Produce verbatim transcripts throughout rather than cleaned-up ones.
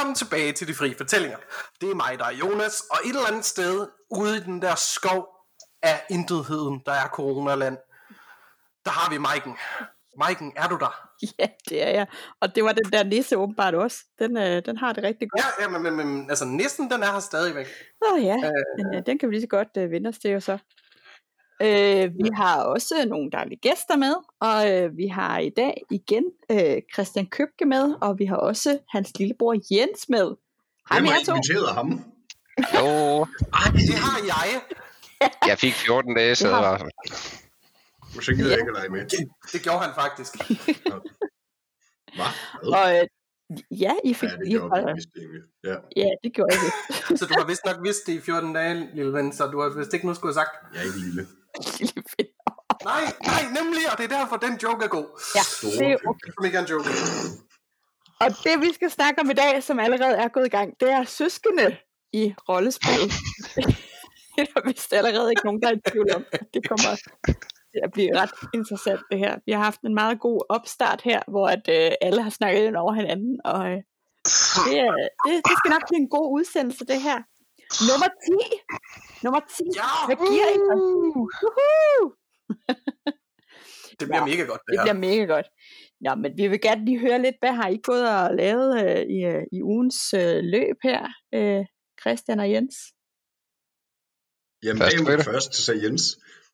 velkommen tilbage til De Frie Fortællinger. Det er mig, der er Jonas, og et eller andet sted ude i den der skov af intetheden, der er coronaland, der har vi Maiken. Maiken, er du der? Ja, det er jeg. Og det var den der nisse åbenbart også. Den, øh, den har det rigtig godt. Ja, ja men, men, men altså nissen, den er her stadigvæk. Åh oh, ja, øh, den, øh, den kan vi lige så godt øh, vende os til, og så. Øh, vi har også nogle dejlige gæster med, og øh, vi har i dag igen øh, Christian Købke med, og vi har også hans lillebror Jens med. Hej med jer to. Hvem har inviteret ham? Jo. Ej, det har jeg. Jeg fik fjorten dage, så var så gider jeg ikke at lege med. Det, det gjorde han faktisk. Hvad? Og øh, ja, I fik... Ja, det gjorde I, jeg vist ikke. Ja. Ja, det gjorde jeg ikke. Så du har vist nok vidst det i fjorten dage, lille ven, så du har vist ikke noget skulle have sagt. Jeg er ikke lille. Lille ven. Nej, nej, nemlig, og det er derfor, den joke er god. Ja, det er okay. Som ikke er en joke. Og det, vi skal snakke om i dag, som allerede er gået i gang, det er søskende i rollespil. Det er vist allerede ikke nogen, der er i tvivl om. Det kommer til at blive ret interessant, det her. Vi har haft en meget god opstart her, hvor at, øh, alle har snakket ind over hinanden, og øh, det, det, det skal nok blive en god udsendelse, det her. Nummer ti. Nummer ti. Ja! Hvad giver I så? Woohoo! Det bliver ja, mega godt, det, det her. bliver mega godt. Ja, men vi vil gerne lige høre lidt, hvad har I gået og lavet øh, i, øh, i ugens øh, løb her, øh, Christian og Jens? Jamen, først, det er jo først, så Jens.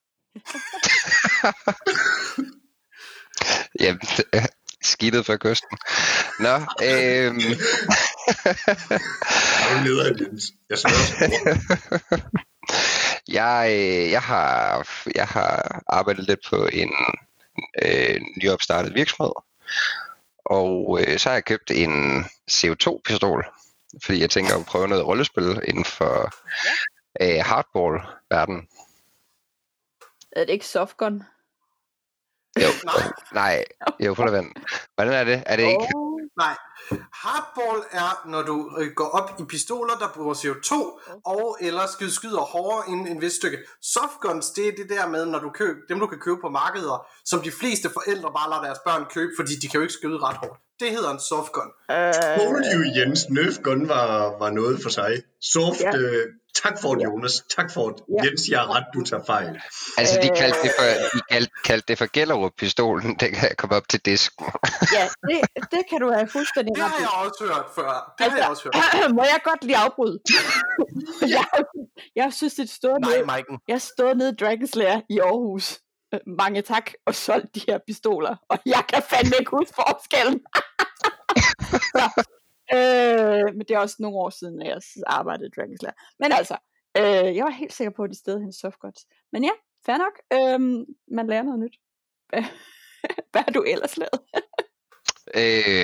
Jamen, skidtet fra kysten. Nå, øhm... Jeg er leder, Jens. Jeg svær. jeg, jeg, har, jeg har arbejdet lidt på en øh, nyopstartet virksomhed, og øh, så har jeg købt en C O to pistol, fordi jeg tænker at prøve noget rollespil inden for øh, hardball-verdenen. Er det ikke softgun? Jo, nej, jo, for vand. Hvordan er det? Er det ikke? Oh, nej. Hardball er, når du øh, går op i pistoler, der bruger C O to, og eller skyder, skyder hårdere end en vis stykke. Softguns, det er det der med, når du køber, dem du kan købe på markeder, som de fleste forældre bare lader deres børn købe, fordi de kan jo ikke skyde ret hårdt. Det hedder en softgun. Told you, Jens, Nerfgun var, var noget for sig. Soft, ja. øh, tak for det, Jonas. Tak for det. Ja. Jens, jeg er ret, du tager fejl. Altså, de kaldte det for, de kaldte, kaldte det for Gellerup-pistolen, den kan komme op til disken. Ja, det, det kan du have fuldstændig. Det har jeg også hørt før. Det altså, har jeg også hørt. Må jeg godt lige afbryde? jeg, jeg synes, det stod nede, jeg stod nede i Dragon Slayer i Aarhus. Mange tak, og solgt de her pistoler, og jeg kan fandme ikke huske forskellen. Så, øh, men det er også nogle år siden, at jeg arbejdede i Dragon Slayer. Men altså, øh, jeg var helt sikker på, at de steder hendes softguns. Men ja, fair nok. Øh, man lærer noget nyt. Hvad har du ellers lavet? øh,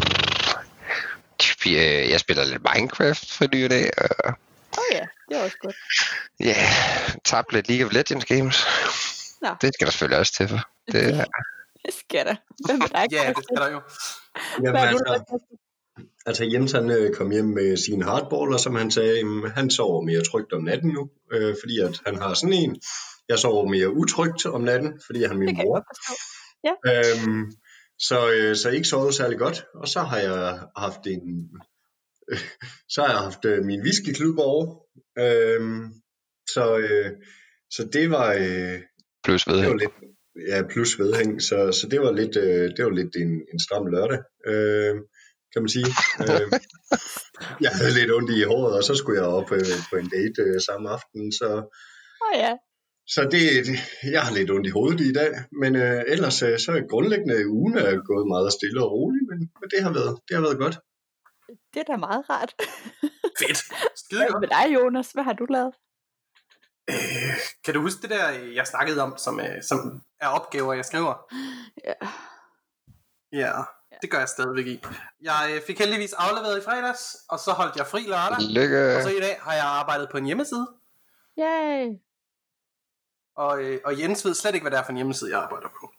pff, jeg spiller lidt Minecraft for nye dag. Åh oh ja, det er også godt. Ja, yeah, tabte lidt League of Legends games. Nå. Det skal der selvfølgelig også til for. Det, ja. Det skal der. Hvem er der ikke? Ja, det skal der jo. Jamen, altså, altså Jens han øh, kom hjem med sine hardballer, som han sagde, jamen, han sover mere trygt om natten nu, øh, fordi at han har sådan en. Jeg sover mere utrygt om natten, fordi jeg har min mor. Ja. Øhm, så, øh, så ikke sovet særlig godt, og så har jeg haft en, øh, så har jeg haft øh, min whiskyklub over. Øh, så, øh, så det var... Øh, Plus vedhæng. Lidt, ja, plus vedhæng. Så, så det var lidt, øh, det var lidt en, en stram lørdag, øh, kan man sige. øh, jeg havde lidt ondt i håret, og så skulle jeg op øh, på en date øh, samme aften. Så, oh, ja. så det, det, jeg har lidt ondt i hovedet i dag. Men øh, ellers øh, så er grundlæggende ugen er gået meget stille og roligt, men, men det, har været, det har været godt. Det er da meget rart. Fedt. Skide godt. Hvad med dig, Jonas? Hvad har du lavet? Øh, kan du huske det der, jeg snakkede om, som, øh, som er opgaver, jeg skriver? Ja. Ja, det gør jeg stadigvæk i. Jeg øh, fik heldigvis afleveret i fredags, og så holdt jeg fri lørdag. Lykke. Og så i dag har jeg arbejdet på en hjemmeside. Yay. Og, øh, og Jens ved slet ikke, hvad det er for en hjemmeside, jeg arbejder på.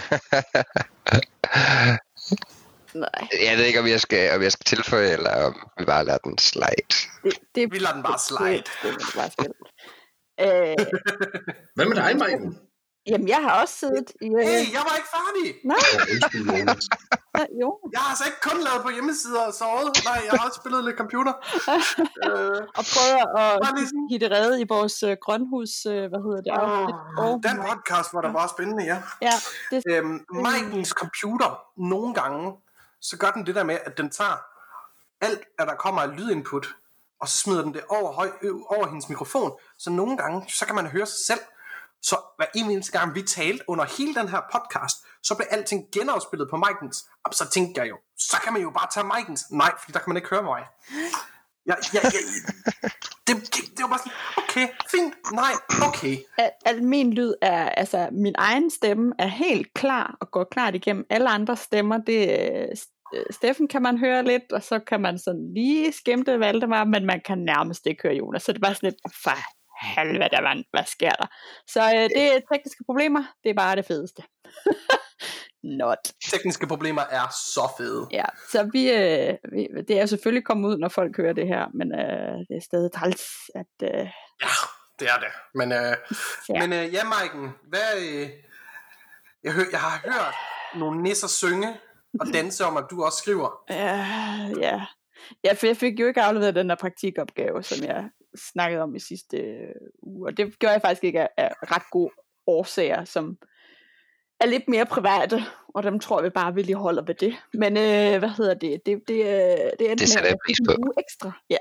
Nej. Jeg ved ikke, om jeg skal, om jeg skal tilføje, eller om vi bare lader den slide. Det, det, vi lader den bare slide. Det, det, det bare slide. Øh, Hvad med dig, Maiken? Jamen, jeg har også siddet i... Øh... Hey, jeg var ikke færdig! Nej. Ja, jo. Jeg har altså ikke kun lavet på hjemmesider og sovet. Nej, jeg har også spillet lidt computer. øh, og prøvet at hitte redde i vores uh, grønhus, uh, hvad hedder det? Oh, oh, den podcast var der bare spændende, ja. ja det, øhm, Maikens computer, nogle gange, så gør den det der med, at den tager alt, at der kommer af lydinput, og så smider den det over, høj, over hendes mikrofon. Så nogle gange, så kan man høre sig selv. Så hver eneste gang vi talte under hele den her podcast, så blev alting genafspillet på Maikens. Og så tænkte jeg jo, så kan man jo bare tage Maikens. Nej, fordi der kan man ikke høre mig. Ja, ja, ja, det, det var bare sådan, okay, fint, nej, okay. Al, al min lyd er, altså min egen stemme er helt klar og går klart igennem alle andre stemmer. Det Steffen kan man høre lidt, og så kan man sådan lige skimte Valdemar, men man kan nærmest ikke høre Jonas. Så det er bare sådan lidt, for helvede, hvad, hvad sker der? Så øh, det er tekniske problemer, det er bare det fedeste. Not. Tekniske problemer er så fede. Ja, så vi, øh, vi, det er selvfølgelig kommet ud, når folk hører det her, men øh, det er stadig træls, at... Øh... Ja, det er det. Men, øh, ja. men øh, ja, Maiken, hvad... Øh, jeg, hør, jeg har hørt nogle nisser synge og danse om, at du også skriver. Ja, ja. Ja, for jeg fik jo ikke afleveret den der praktikopgave, som jeg snakkede om i sidste øh, uge, og det gjorde jeg faktisk ikke af, af ret gode årsager, som er lidt mere private, og dem tror vi bare, vi lige holder ved det. Men øh, hvad hedder det? Det, det, det, det endte det med jeg pris på. En uge ekstra. Ja.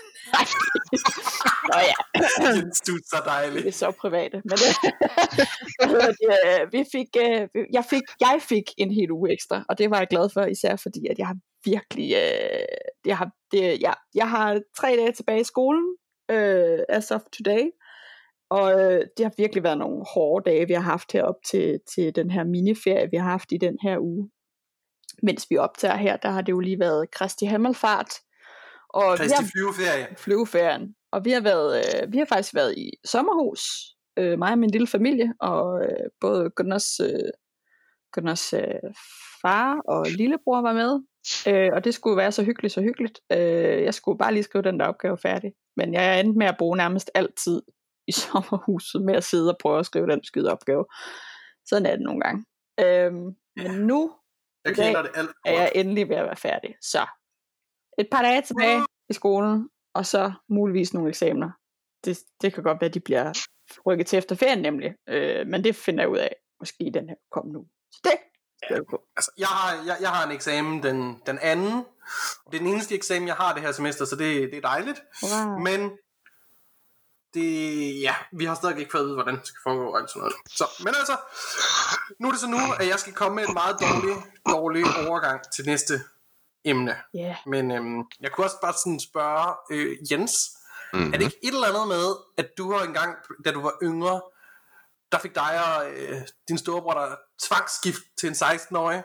Nå ja. Du er så dejlig. Det er så private. Men det, det, vi fik, jeg, fik, jeg fik en hel uge ekstra, og det var jeg glad for, især fordi, at jeg har virkelig... Jeg har, det, ja, jeg har tre dage tilbage i skolen, uh, as of today, og uh, det har virkelig været nogle hårde dage, vi har haft herop til, til den her miniferie, vi har haft i den her uge. Mens vi optager her, der har det jo lige været Kristi Himmelfart, og Kristi flyveferie. Flyveferien. Og vi har været, øh, vi har faktisk været i sommerhus, øh, mig og min lille familie, og øh, både Gunners, øh, Gunners øh, far og lillebror var med, øh, og det skulle være så hyggeligt, så hyggeligt. Øh, jeg skulle bare lige skrive den der opgave færdig, men jeg endte med at bruge nærmest altid i sommerhuset med at sidde og prøve at skrive den skide opgave. Sådan er det nogle gange. Øh, men nu jeg dag, det alt er jeg endelig ved at være færdig. Så et par dage tilbage i skolen, og så muligvis nogle eksamener. Det, det kan godt være, at de bliver rykket til efter ferien nemlig, øh, men det finder jeg ud af, måske den her kom nu. Så det skal jeg på. Altså, jeg har, jeg, jeg har en eksamen den, den anden. Det er den eneste eksamen, jeg har det her semester, så det, det er dejligt. Wow. Men det, ja, vi har stadig ikke fået at vide, hvordan det skal foregå og alt sådan noget. Så, men altså, nu er det så nu, at jeg skal komme med en meget dårlig, dårlig overgang til næste emne. Yeah. Men øhm, jeg kunne også bare sådan spørge øh, Jens, mm-hmm. er det ikke et eller andet med, at du har engang, da du var yngre, der fik dig og øh, din storebror der tvangsgift til en seksten-årig?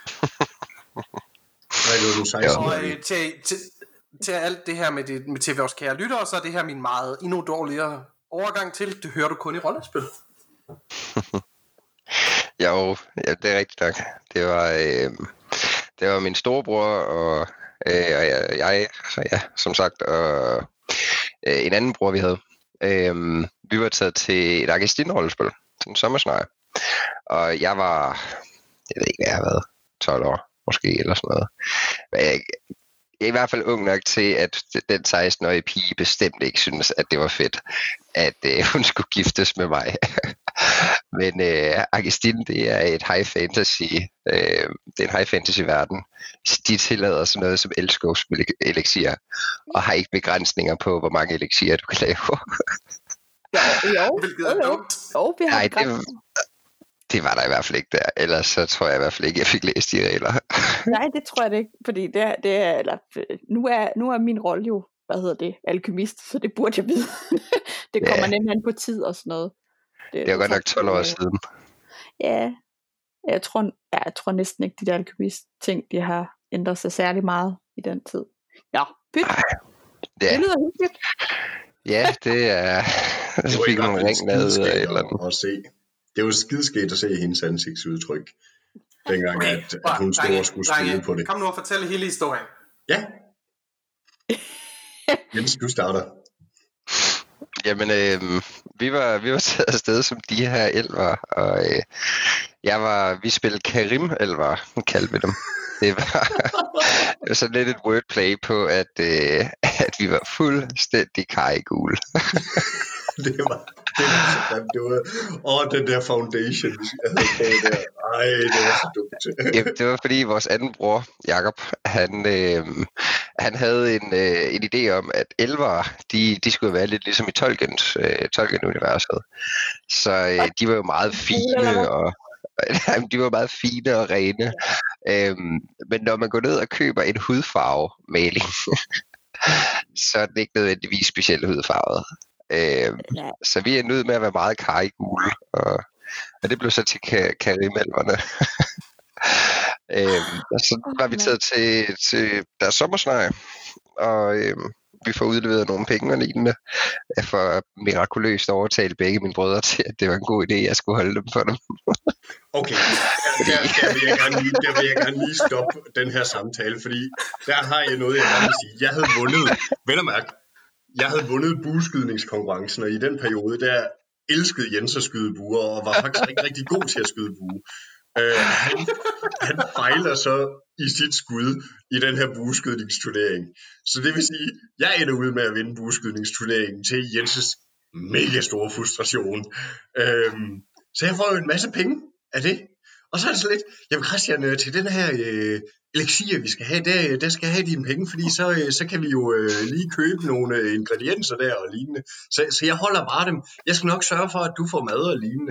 Og øh, til, til, til alt det her med, det, med til vores kære lyttere, så er det her min meget endnu dårligere overgang til, det hører du kun i rollespil. Jo, ja, det er rigtigt nok. Det var... Øh... Det var min storebror og, øh, og jeg, jeg, så ja, som sagt, og øh, en anden bror, vi havde. Øh, vi var taget til et Augustin-rollespil, til en sommersnøje. Og jeg var, jeg ved ikke, hvad jeg har været, tolv år måske, eller sådan noget. Men jeg, jeg er i hvert fald ung nok til, at den seksten-årige pige bestemt ikke synes, at det var fedt, at øh, hun skulle giftes med mig. Men øh, Augustin, det er et high fantasy, øh, det er en high fantasy verden. De tillader sådan noget som elskovselixier, og har ikke begrænsninger på, hvor mange elixier du kan lave. Ja, jo, hvilket er dumt. Jo, vi har Nej, det, det var der i hvert fald ikke der. Ellers så tror jeg i hvert fald ikke, jeg fik læst de regler. Nej, det tror jeg det ikke, fordi det er, det er, eller, nu, er, nu er min rolle jo, hvad hedder det, alkymist, så det burde jeg vide. Det kommer ja. Nemlig an på tid og sådan noget. Det, det er godt nok tolv år siden. Ja, jeg tror, ja, jeg tror næsten ikke, de der alkymist-ting, de har ændret sig særlig meget i den tid. Ja, pyt. Ja. Det lyder hyggeligt. Ja, det er... Det fik nogle ring med eller at se. Det var skideskægt at se hendes ansigtsudtryk, dengang, okay. at, at hun stod og skulle spille på det. Kom nu og fortælle hele historien. Ja. Jens, du starter. Jamen, øh, vi var vi var taget afsted som de her elver, og øh, jeg var, vi spillede Karim-elver, kaldte vi dem. Det var, det var sådan lidt et wordplay på, at, øh, at vi var fuldstændig karigule. det var det var så grimt. Det var, åh, den der foundation, jeg havde på der. Ej, det var så dumt. Jamen, det var fordi vores anden bror, Jakob, han, øh, han havde en, øh, en idé om, at elvere, de, de skulle være lidt ligesom i Tolkiens, øh, Tolkien-universet. Så øh, de var jo meget fine, og jamen, de var meget fine og rene. Øhm, men når man går ned og køber en hudfarve-maling, så er det ikke nødvendigvis specielt hudfarvet. Øhm, så vi er nødt med at være meget karigule, og, og det blev så til ka- karimelverne. øhm, og så var vi taget til, til deres sommersnegl, og øhm, vi får udleveret nogle penge og lignende. Jeg får mirakuløst overtalt begge mine brødre til, at det var en god idé, at jeg skulle holde dem for dem. Okay, der, der, vil jeg gerne lige, der vil jeg gerne lige stoppe den her samtale, fordi der har jeg noget, jeg gerne vil sige. Jeg havde vundet, vel og mærke, jeg havde vundet bueskydningskonkurrencen, og i den periode, der elskede Jens at skyde buer, og var faktisk ikke rigtig god til at skyde bue. Uh, han, han fejler så i sit skud i den her bueskydningsturnering. Så det vil sige, jeg ender ud med at vinde bueskydningsturneringen til Jenses mega store frustration. Uh, så jeg får jo en masse penge af det. Og så er det så lidt, jamen Christian, til den her øh, elixir, vi skal have, der, der skal jeg have dine penge, fordi så, øh, så kan vi jo øh, lige købe nogle øh, ingredienser der og lignende. Så, så jeg holder bare dem. Jeg skal nok sørge for, at du får mad og lignende.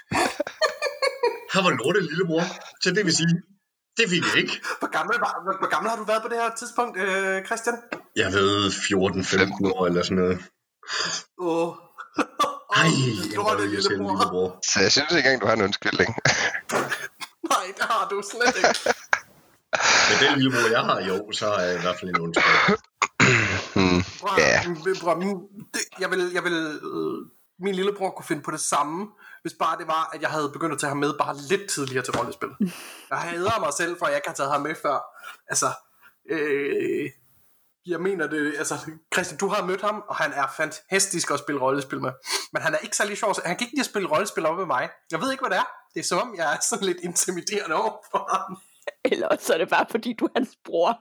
Her var lortet, lillebror. Så det vil sige, det fik jeg ikke. Hvor gammel, var, hvor gammel har du været på det her tidspunkt, øh, Christian? Jeg ved fjorten femten år eller sådan noget. Åh. Oh. Ej, jeg var jo selv lillebror. Så jeg synes ikke engang, du har en undskyldning. Nej, det har du slet ikke. Men den lillebror, jeg har, jo, så er jeg i hvert fald en undskyldning. hmm. Ja. Jeg vil, jeg vil, øh, min lillebror kunne finde på det samme, hvis bare det var, at jeg havde begyndt at tage ham med bare lidt tidligere til rollespil. Jeg hader mig selv, for at jeg ikke har taget ham med før. Altså, øh, jeg mener det, altså, Christian, du har mødt ham, og han er fantastisk at spille rollespil med. Men han er ikke særlig sjov, han kan ikke lide at spille rollespil op med mig. Jeg ved ikke, hvad det er. Det er som om, jeg er sådan lidt intimiderende over for ham. Eller så er det bare, fordi du er hans bror.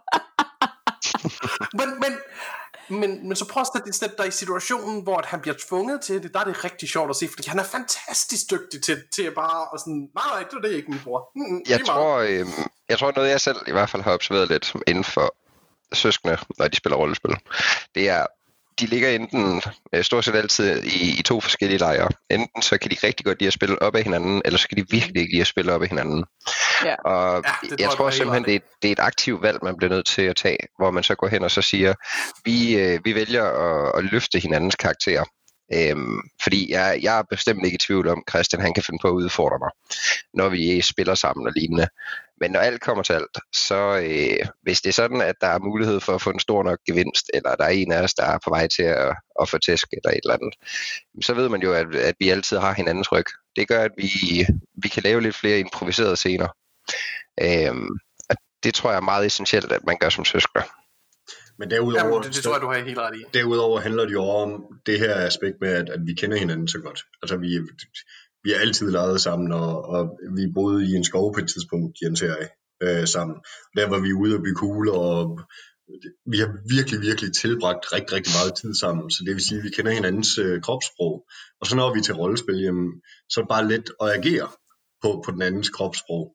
men, men, men, men så prøv at sætte dig i situationen, hvor han bliver tvunget til det. Der er det rigtig sjovt at se, fordi han er fantastisk dygtig til, til at bare, og sådan, nej, nej, det er det ikke min bror. Mm, jeg, tror, øh, jeg tror, noget jeg selv i hvert fald har observeret lidt inden for søskende, når de spiller rollespil, det er, de ligger enten øh, stort set altid i, i to forskellige lejre. Enten så kan de rigtig godt lide at spille op af hinanden, eller så kan de virkelig ikke lide at spille op af hinanden. Ja. Og ja, jeg tror simpelthen, det er, det er et aktivt valg, man bliver nødt til at tage, hvor man så går hen og så siger, vi, øh, vi vælger at, at løfte hinandens karakterer. Øhm, fordi jeg, jeg er bestemt ikke i tvivl om, Christian han kan finde på at udfordre mig, når vi spiller sammen og lignende. Men når alt kommer til alt, så øh, hvis det er sådan, at der er mulighed for at få en stor nok gevinst, eller der er en af os, der er på vej til at, at få tæsk eller et eller andet, så ved man jo, at, at vi altid har hinandens ryg. Det gør, at vi, vi kan lave lidt flere improviserede scener. Øhm, og det tror jeg er meget essentielt, at man gør som søskende. Men derudover, Jamen, det, det tror jeg, du har helt ret i. Derudover handler det jo om det her aspekt med, at, at vi kender hinanden så godt. Altså, vi, vi er altid leget sammen, og, og vi boede i en skov på et tidspunkt, Jens og jeg, øh, sammen. Der var vi ude og bygge huler, og vi har virkelig, virkelig tilbragt rigtig, rigtig meget tid sammen. Så det vil sige, at vi kender hinandens øh, kropssprog. Og så når vi til rollespil, jamen, så er det bare let at agere på, på den andens kropssprog.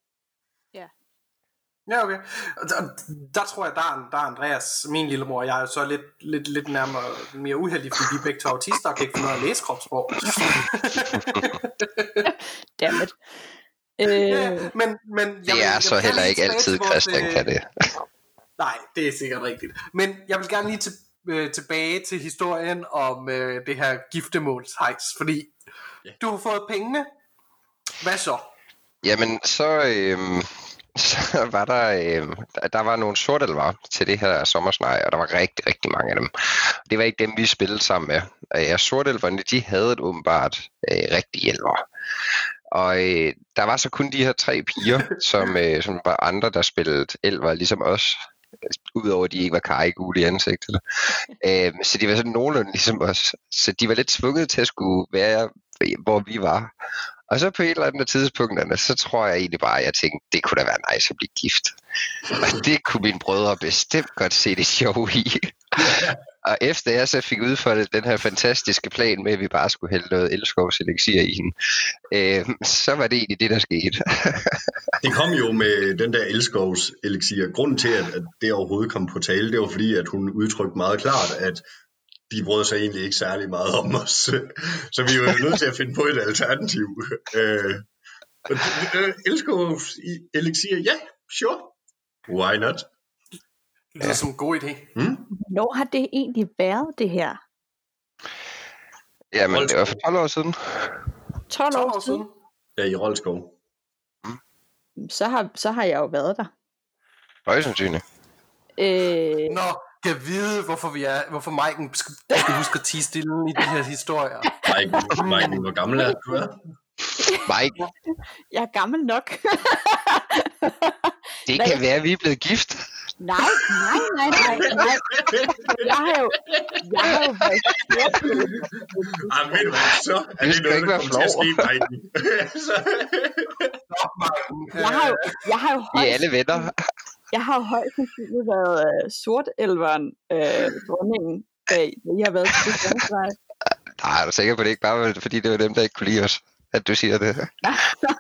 Ja, okay. Der, der tror jeg, der er, der er Andreas, min lillebror, og jeg er jo så lidt, lidt, lidt nærmere mere uheldig, fordi vi er begge to autister og kan ikke finde noget at læse kropssprog. Dammit. Øh, ja, men, men det er jeg, så jeg heller ikke altid, Christian vores, kan det. Nej, det er sikkert rigtigt. Men jeg vil gerne lige til, øh, tilbage til historien om øh, det her giftermålshejs, fordi ja. Du har fået pengene. Hvad så? Jamen, så... Øh... så var der, øh, der var nogle sortelver til det her sommersnej, og der var rigtig, rigtig mange af dem. Det var ikke dem, vi spillede sammen med. Øh, sortelverne, de havde et åbenbart øh, rigtig elver. Og øh, der var så kun de her tre piger, som, øh, som var andre, der spillede elver, ligesom os. Udover at de ikke var karigule i ansigtet. Øh, så de var sådan nogenlunde ligesom os. Så de var lidt tvunget til at skulle være, hvor vi var. Og så på et eller andet tidspunkt, så tror jeg egentlig bare, at jeg tænkte, det kunne da være nice at blive gift. Og det kunne mine brødre bestemt godt se det sjove i. Og efter jeg så fik udfoldet den her fantastiske plan med, at vi bare skulle hælde noget elskovs elixir i hende, øh, så var det egentlig det, der skete. Det kom jo med den der elskovs elixir. Grunden til, at, at det overhovedet kom på tale, det var fordi, at hun udtrykte meget klart, at de brød sig egentlig ikke særlig meget om os. Så vi var jo nødt til at finde på et alternativ. Øh, elskovs elixir, ja, sure. Why not? Det er ja. som en god idé. Hmm? Hvornår har det egentlig været, det her? Jamen, det var for tolv år siden. tolv år siden? Ja, i Roldskov. Mm. Så, har, så har jeg jo været der. Højst sandsynligt. Øh... Nå, kan vide, hvorfor vi er, hvorfor Maiken skal, skal huske at tie stille i de her historier. Maiken, Maiken, hvor gammel er du? Er? Maiken? Jeg er gammel nok. Det kan være, at vi er blevet gift. Nej, nej, nej, nej, nej. Jeg har jo, jeg har jo været ah, ved du hvad, så er det noget, der kommer til at ske, Maiken. jeg har jo, jeg har jo højst, I alle venner. Jeg har jo højst sandsynligt været uh, sortelveren, uh, dronningen, uh, I har været til Svansvej. Nej, er du sikker på det ikke bare, fordi det var dem, der ikke kunne lide os, at du siger det? nej,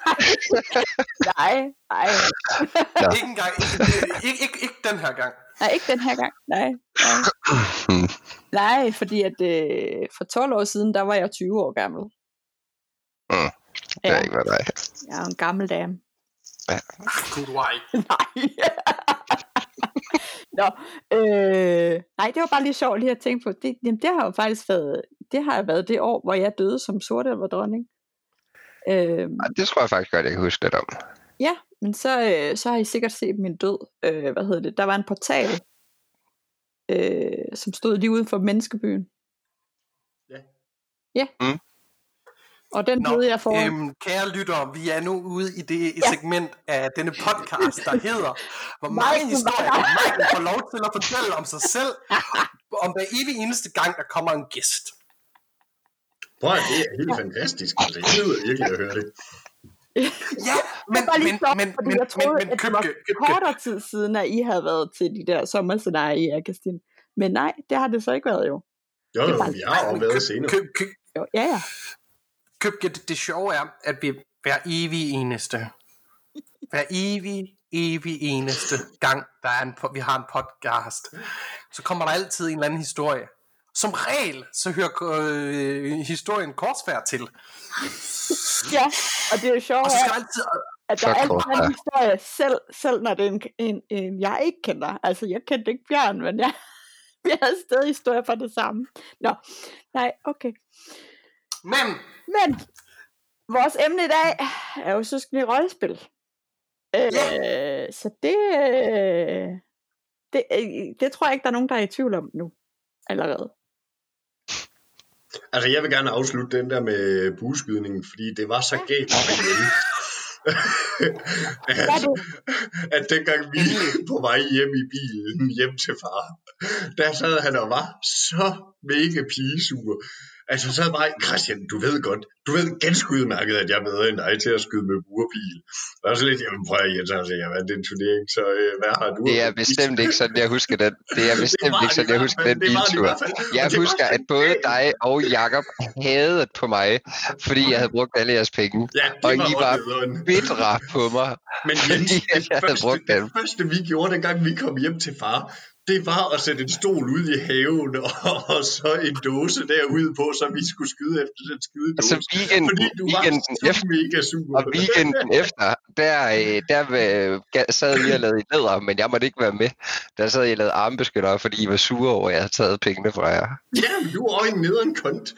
nej. Ja. Ikke engang, ikke, ikke, ikke, ikke den her gang. Nej, ikke den her gang, nej. Nej, nej fordi at øh, for tolv år siden, der var jeg tyve år gammel. Mm, det er ja. ikke, hvad dig. Jeg er en gammel dame. Ja. Good why. Nej. Nå, øh, nej, det var bare lige sjovt lige at tænke på. Det, jamen, det har jo faktisk været, det har været det år, hvor jeg døde som sortelverdronning. Øh, det tror jeg faktisk godt, jeg kan huske lidt om. Ja, men så, øh, så har I sikkert set min død. Øh, hvad hedder det? Der var en portal, øh, som stod lige uden for menneskebyen. Ja. Ja. Mm. Og den døde jeg for. Øhm, kære lyttere, vi er nu ude i det ja. segment af denne podcast, der hedder, hvor mange historier Maiken får lov til at fortælle om sig selv, om hver evig eneste gang, der kommer en gæst. Prøv at det er helt fantastisk. Altså, jeg ved virkelig at høre det. Ja, men, men, men, stop, men, men, jeg troede, men, men, at det var kortere tid siden, at I havde været til de der sommerscenarier i Akastin. Men nej, det har det så ikke været jo. Jo, jo, vi har jo været senere. Køb, køb, jo, ja, ja. Køb, det, det sjove er, at vi hver evig eneste, hver evig, evig eneste gang, der er en, vi har en podcast, så kommer der altid en eller anden historie. Som regel, så hører øh, historien korsfærd til. Ja, og det er jo sjovt, at, altid, at der er altid en historie, selv, selv når det er en, en, en, jeg ikke kender. Altså, jeg kendte ikke Bjørn, men jeg, vi har stadig historie for det samme. Nå, nej, okay. Men, men vores emne i dag er jo søskende i rollespil. Yeah. Øh, så det, det, det tror jeg ikke, der er nogen, der er i tvivl om nu. Allerede. Altså, jeg vil gerne afslutte den der med bueskydningen, fordi det var så galt at, at dengang vi på vej hjem i bilen, hjem til far, der sad han og var så mega pigesur. Altså, så bare, Christian, du ved godt, du ved ganske udmærket, at jeg er bedre end dig til at skyde med buerpil. Og så lidt, jamen prøv at Jens, altså, jeg vandt en turnering, så øh, hvad har du? Det er bestemt ikke sådan, jeg husker den. Det er bestemt det ikke sådan, jeg husker den biltur. Jeg husker, at både dig og Jakob hadede på mig, fordi jeg havde brugt alle jeres penge. Ja, og I var bitre på mig, men Jens, fordi jeg det, havde første, brugt dem. Det første, vi gjorde, dengang vi kom hjem til far, det var at sætte en stol ud i haven, og, og så en dåse derude på, så vi skulle skyde efter den skydedåse. Altså weekenden, fordi du weekenden var efter, mega sur. Og weekenden efter, der, der sad vi og lavede i læder, men jeg måtte ikke være med. Der sad jeg og lavede armbeskyttere, fordi I var sure over, at jeg havde taget pengene fra jer. Ja, men du er en nederen kont.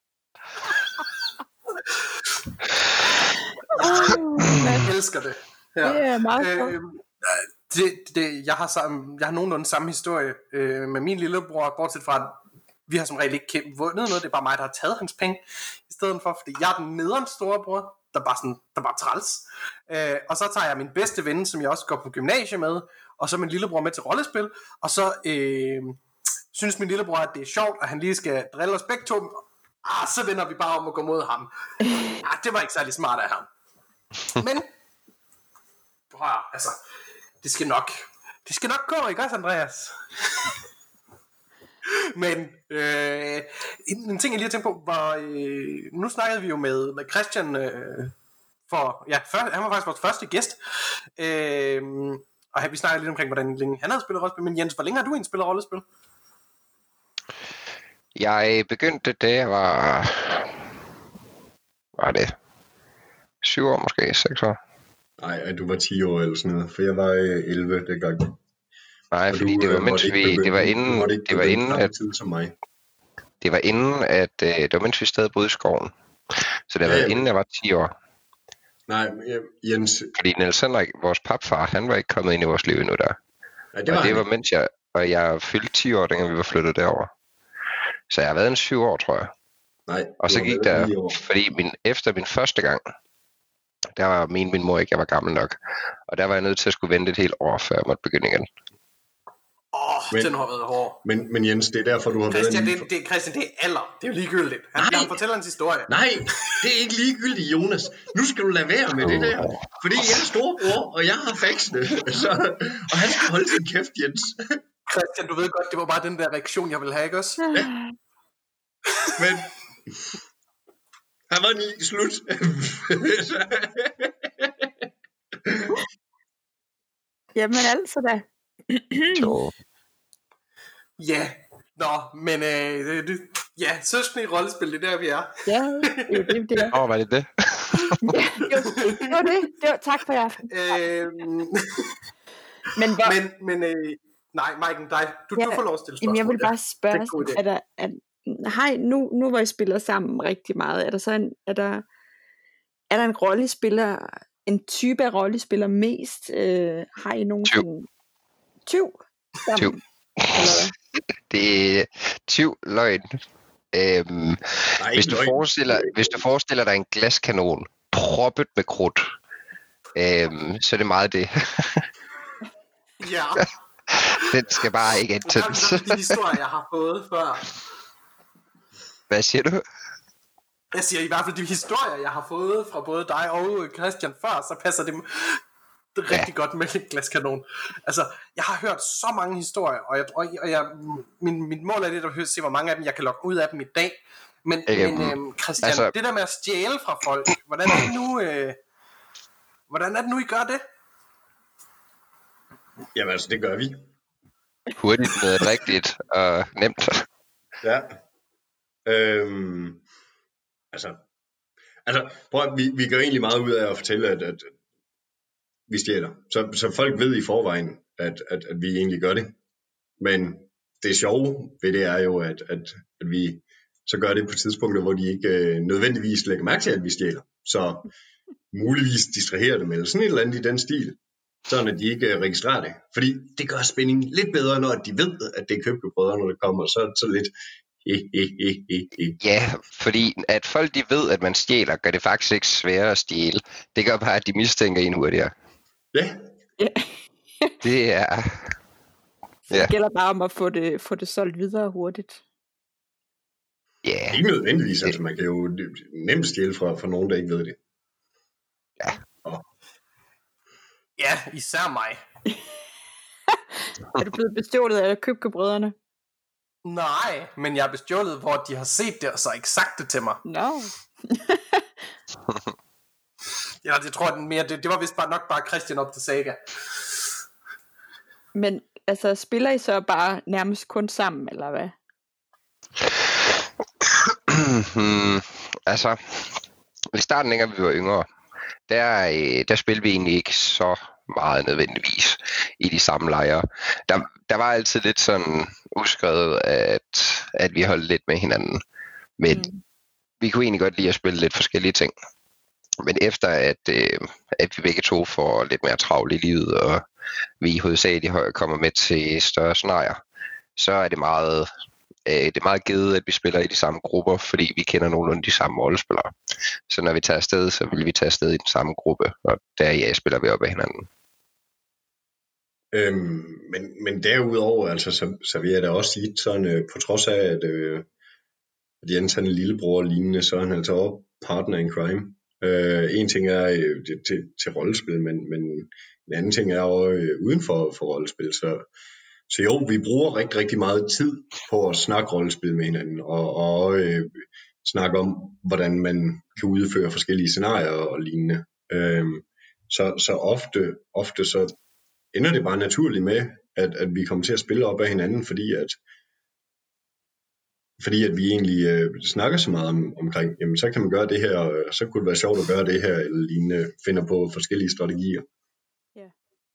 Oh, jeg elsker det. Ja. Det er meget øh, Det, det, jeg, har sammen, jeg har nogenlunde samme historie øh, med min lillebror, bortset fra, at vi har som regel ikke kæmpet vundet noget, det er bare mig, der har taget hans penge, i stedet for, fordi jeg er den nederen storebror, der bare sådan, der bare træls. Øh, og så tager jeg min bedste ven, som jeg også går på gymnasiet med, og så min lillebror med til rollespil, og så øh, synes min lillebror, at det er sjovt, at han lige skal drille os begge to, ah, så vender vi bare om og går mod ham. Ah, det var ikke særlig smart af ham. Men, prøv at, altså, det skal nok, det skal nok gå, ikke også, Andreas? Men øh, en, en ting jeg lige har tænkt på var, øh, nu snakkede vi jo med, med Christian øh, for, ja, før, han var faktisk vores første gæst, øh, og vi snakkede lidt omkring hvordan længe han havde spillet rollespil. Men Jens, hvor længe har du egentlig spillet rollespil? Jeg begyndte da jeg var var det syv år måske, seks år. Nej, du var ti år eller sådan noget, for jeg var elleve dengang. Nej, og fordi du, det var mens vi, det var inden, det, det var inden at, som mig. det var inden at, det var mens vi stadig boede i skoven. Så det var ja, inden jeg var ti år. Nej, Jens. Fordi Niels Henrik, vores papfar, han var ikke kommet ind i vores liv endnu der. Ja, det var og det var mens jeg, og jeg fyldte ti år, dengang vi var flyttet derover. Så jeg har været en syv år, tror jeg. Nej. Og så gik der, fordi min, efter min første gang, der var min, min mor ikke, jeg var gammel nok. Og der var jeg nødt til at skulle vente et helt år, før jeg måtte begynde igen. Åh, oh, den har været hård. Men, men Jens, det er derfor, du har Christian, været... Det, det, Christian, det er alder. Det er jo ligegyldigt. Han, han fortæller hans historie. Nej, det er ikke ligegyldigt, Jonas. Nu skal du lade være med det der. Fordi jeg er storebror, og jeg har faxene. Så, og han skal holde sin kæft, Jens. Christian, du ved godt, det var bare den der reaktion, jeg ville have, ikke også? Ja. Men... Han var ni slut. Jamen altså da. Ja, nå, men øh, det, ja, søskende i rollespil, det er der, vi er. Ja, det er det. Åh, oh, var det det? Ja, det var det. det var, tak for jer. Øhm, men hvor... men, men øh, nej, Maiken, dig, du, ja, du får lov at stille spørgsmål. Jamen, jeg vil bare spørge, er, er der, er, hej, nu, nu hvor I spiller sammen rigtig meget, er der så en, er der, er der en rollespiller, en type af rollespiller mest, øh, har I nogen sådan tyv? Tyv. Det er tyv løgn. Øhm, Nej, hvis, du løgn. Forestiller, hvis du forestiller dig en glaskanon proppet med krudt, øhm, så er det meget det. Ja. Den skal bare ikke antændes. Det er de historier, jeg har fået før. Hvad siger du? Jeg siger i hvert fald de historier, jeg har fået fra både dig og Christian før, så passer det rigtig ja. godt med en glaskanon. Altså, jeg har hørt så mange historier, og jeg, og jeg min, mit mål er det at se, hvor mange af dem jeg kan logge ud af dem i dag. Men, øhm, men øhm, Christian, altså, det der med at stjæle fra folk, hvordan er det nu, øh, hvordan er det nu, I gør det? Jamen altså, det gør vi. Hurtigt, noget rigtigt og nemt. Ja. Øhm, altså, altså prøv, vi, vi gør egentlig meget ud af at fortælle, at, at vi stjæler. Så, så folk ved i forvejen, at, at, at vi egentlig gør det. Men det sjove ved det er jo, at, at, at vi så gør det på tidspunkter, hvor de ikke øh, nødvendigvis lægger mærke til, at vi stjæler. Så muligvis distraherer dem, eller sådan et eller andet i den stil. Sådan at de ikke registrerer det. Fordi det gør spændingen lidt bedre, når de ved, at det er købkebrødre, når det kommer. Så, så lidt... Ja, fordi at folk de ved, at man stjæler, gør det faktisk ikke sværere at stjæle. Det gør bare, at de mistænker en hurtigere. Ja. Det er... Så det gælder bare om at få det, få det solgt videre hurtigt. Ja. Yeah. Ikke nødvendigvis, altså man kan jo nemt stjæle fra, fra nogen, der ikke ved det. Ja. Og... Ja, især mig. Er du blevet bestjålet af købkebrødrene? Nej, men jeg er bestjålet, hvor de har set det, og så ikke sagt det til mig. No. Ja, jeg tror, den mere, det, det var vist bare nok bare Christian op til Saga. Men altså, spiller I så bare nærmest kun sammen, eller hvad? Altså, i starten, dengang vi var yngre, der, der spillede vi egentlig ikke så meget nødvendigvis i de samme lejre. Der, der var altid lidt sådan uskrevet, at, at vi holdt lidt med hinanden. Men mm. vi kunne egentlig godt lide at spille lidt forskellige ting. Men efter at, øh, at vi begge to får lidt mere travlt i livet, og vi hovedsageligt kommer med til større scenarier, så er det meget, øh, det er meget givet, at vi spiller i de samme grupper, fordi vi kender nogenlunde de samme rollespillere. Så når vi tager afsted, så vil vi tage afsted i den samme gruppe, og der ja, spiller vi op af hinanden. Øhm, men, men derudover, altså, så, så vil jeg da også sige sådan, øh, på trods af, at, øh, at Jens han er lillebror og lignende, så er han altså også partner in crime. Uh, en ting er uh, til, til rollespil, men, men en anden ting er jo uh, uden for, for rollespil. Så, så jo, vi bruger rigtig, rigtig meget tid på at snakke rollespil med hinanden, og, og uh, snakke om, hvordan man kan udføre forskellige scenarier og lignende. Uh, så, så ofte, ofte så ender det bare naturligt med, at, at vi kommer til at spille op af hinanden, fordi at fordi at vi egentlig øh, snakker så meget om, omkring, jamen så kan man gøre det her, og så kunne det være sjovt at gøre det her, eller lignende, finder på forskellige strategier. Ja.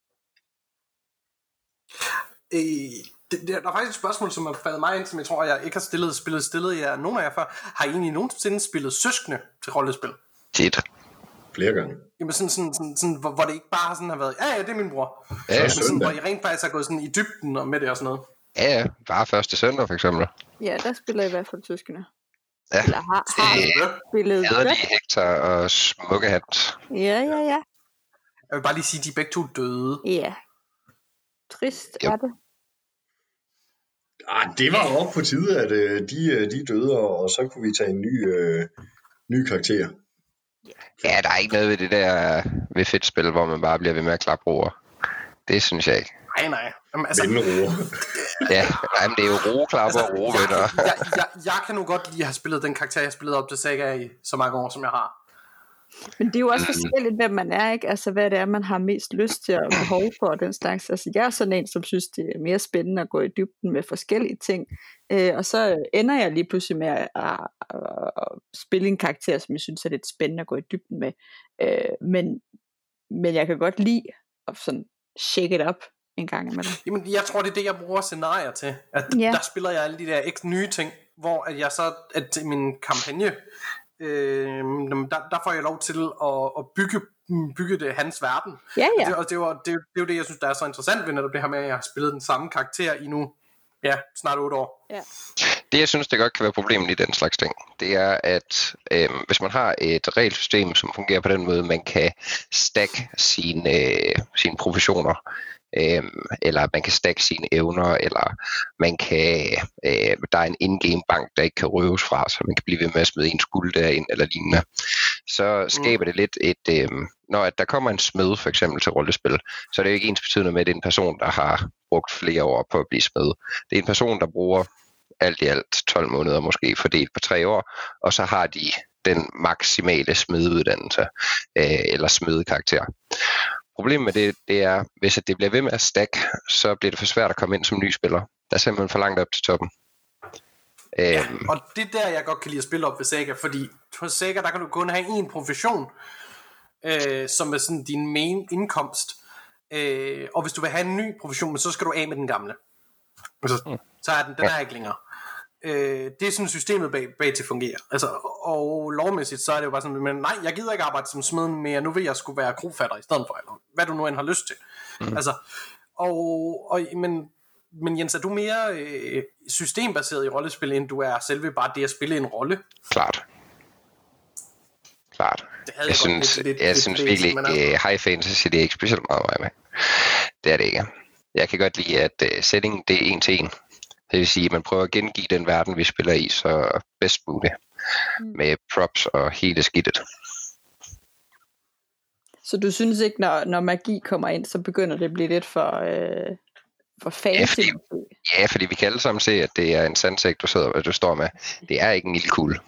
Øh, det, det, der er faktisk et spørgsmål, som har faldet mig ind, som jeg tror, jeg ikke har stillet, spillet stillet jer, nogen af jer før. Har I egentlig nogensinde spillet søskende til rollespil? Tit. Flere gange. Jamen sådan, sådan, sådan, sådan hvor, hvor det ikke bare sådan har været, ja ja, det er min bror. Ja, så sådan, hvor I rent faktisk har gået sådan i dybden og med det og sådan noget. Ja, ja, bare første søndag for eksempel. Ja, der spiller jeg i hvert fald søskende. Ja, eller har, har spillet Hederlige Hector og Smukkehand. Ja, ja, ja. Jeg vil bare lige sige, at de begge to døde. Ja. Trist jo. er det. Ah, det var også på tide, at øh, de, de døde, og så kunne vi tage en ny, øh, ny karakter. Ja, der er ikke noget ved det der ved fedt spil, hvor man bare bliver ved med at klappe roer. Det synes jeg ikke. Nej, nej. Jamen, altså, ja, nej, men det er jo roeklapper og roevenner. Jeg, jeg, jeg, jeg kan nu godt lide at have spillet den karakter, jeg har spillet op til Saga i så mange år, som jeg har. Men det er jo også forskelligt, hvem man er, ikke? Altså, hvad det er, man har mest lyst til at behov for, og den slags. Altså, jeg er sådan en, som synes, det er mere spændende at gå i dybden med forskellige ting. Øh, og så ender jeg lige pludselig med at, at, at spille en karakter, som jeg synes er lidt spændende at gå i dybden med. Øh, men, men jeg kan godt lide at sådan shake it up en gang imellem. Jamen, jeg tror, det er det, jeg bruger scenarier til. At yeah. Der spiller jeg alle de der ikke nye ting, hvor at jeg så, at min kampagne, øh, der, der får jeg lov til at, at bygge, bygge det hans verden. Ja, ja. Og, det, og det, var, det, det er jo det, jeg synes, der er så interessant ved netop det her med, at jeg har spillet den samme karakter i nu, ja, snart otte år. Ja. Det, jeg synes, det godt kan være problemet i den slags ting, det er, at øh, hvis man har et regelsystem, som fungerer på den måde, man kan stack sine, øh, sine professioner, Øhm, eller man kan stakke sine evner, eller man kan øh, der er en in-game bank, der ikke kan røves fra, så man kan blive ved med at smide en skuld derind eller lignende. Så skaber det lidt et øh, når at der kommer en smed for eksempel til rollespil, så er det jo ikke ens betydende med, at det er en person, der har brugt flere år på at blive smed. Det er en person, der bruger alt i alt tolv måneder måske fordelt på tre år, og så har de den maksimale smedeuddannelse øh, eller smedekarakter. Problemet med det, det er, hvis det bliver ved med at stack, så bliver det for svært at komme ind som ny spiller. Der er simpelthen for langt op til toppen. Ja, øhm. Og det er der, jeg godt kan lide at spille op ved Saga, fordi hos Saga, der kan du kun have en profession, øh, som er sådan din main indkomst. Øh, og hvis du vil have en ny profession, så skal du af med den gamle. Altså, mm. Så er den, den ja. er ikke længere. Øh, det er sådan systemet bag, bag til fungerer. Altså, og lovmæssigt så er det jo bare sådan, men nej, jeg gider ikke arbejde som smeden mere, nu vil jeg skulle være krofatter i stedet for, eller hvad du nu end har lyst til. Mm. Altså, og, og men, men Jens, er du mere øh, systembaseret i rollespil, end du er selve bare det at spille en rolle? Klart. Klart. Det jeg, jeg synes, lidt, lidt, jeg lidt, synes lidt, virkelig ikke, uh, high fantasy, det er ikke specielt meget mig med. Det er det ikke. Jeg kan godt lide, at uh, setting, det er en til en. Det vil sige, at man prøver at gengive den verden, vi spiller i, så bedst muligt. Mm. Med props og hele skidtet. Så du synes ikke, når, når magi kommer ind, så begynder det at blive lidt for, øh, for fancy? Ja fordi, ja, fordi vi kan alle sammen se, at det er en sandsæk, du, sidder, du står med. Det er ikke en lille kugle.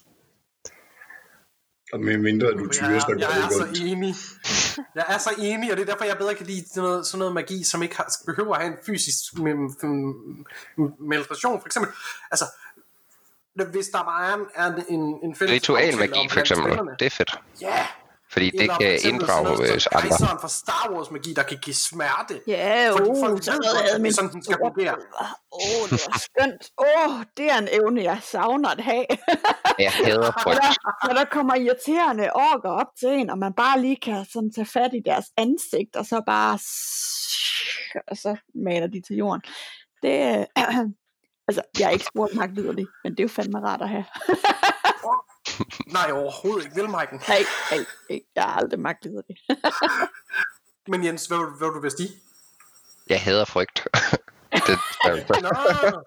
Og med mindre du tyres, der jeg, jeg er så enig. Jeg er så enig, og det er derfor, jeg bedre kan lide sådan noget, sådan noget magi, som ikke har, behøver at have en fysisk meditration, for eksempel. Altså, hvis der bare er en, en fælles... Ritual magi, for eksempel. Det er fedt. Ja! Yeah. Fordi det eller kan inddrage andre. Kejseren fra Star Wars magi, der kan give smerte. Ja, jo. Fordi folk ved godt, sådan den skal fungere. Åh, oh, det var skønt. Åh, oh, det er en evne, jeg savner at have. Jeg hader frygt. Når der kommer irriterende orker op til en, og man bare lige kan sådan tage fat i deres ansigt, og så bare... Og så maler de til jorden. Det altså, jeg er ikke spurgt magtliderlig, men det er jo fandme rart at have. Nej, overhovedet ikke. Vel, Maiken? Nej, nej, nej. Jeg har aldrig magtlidet det. Men Jens, hvad vil du vil sige? Jeg hader frygt. det, Nå,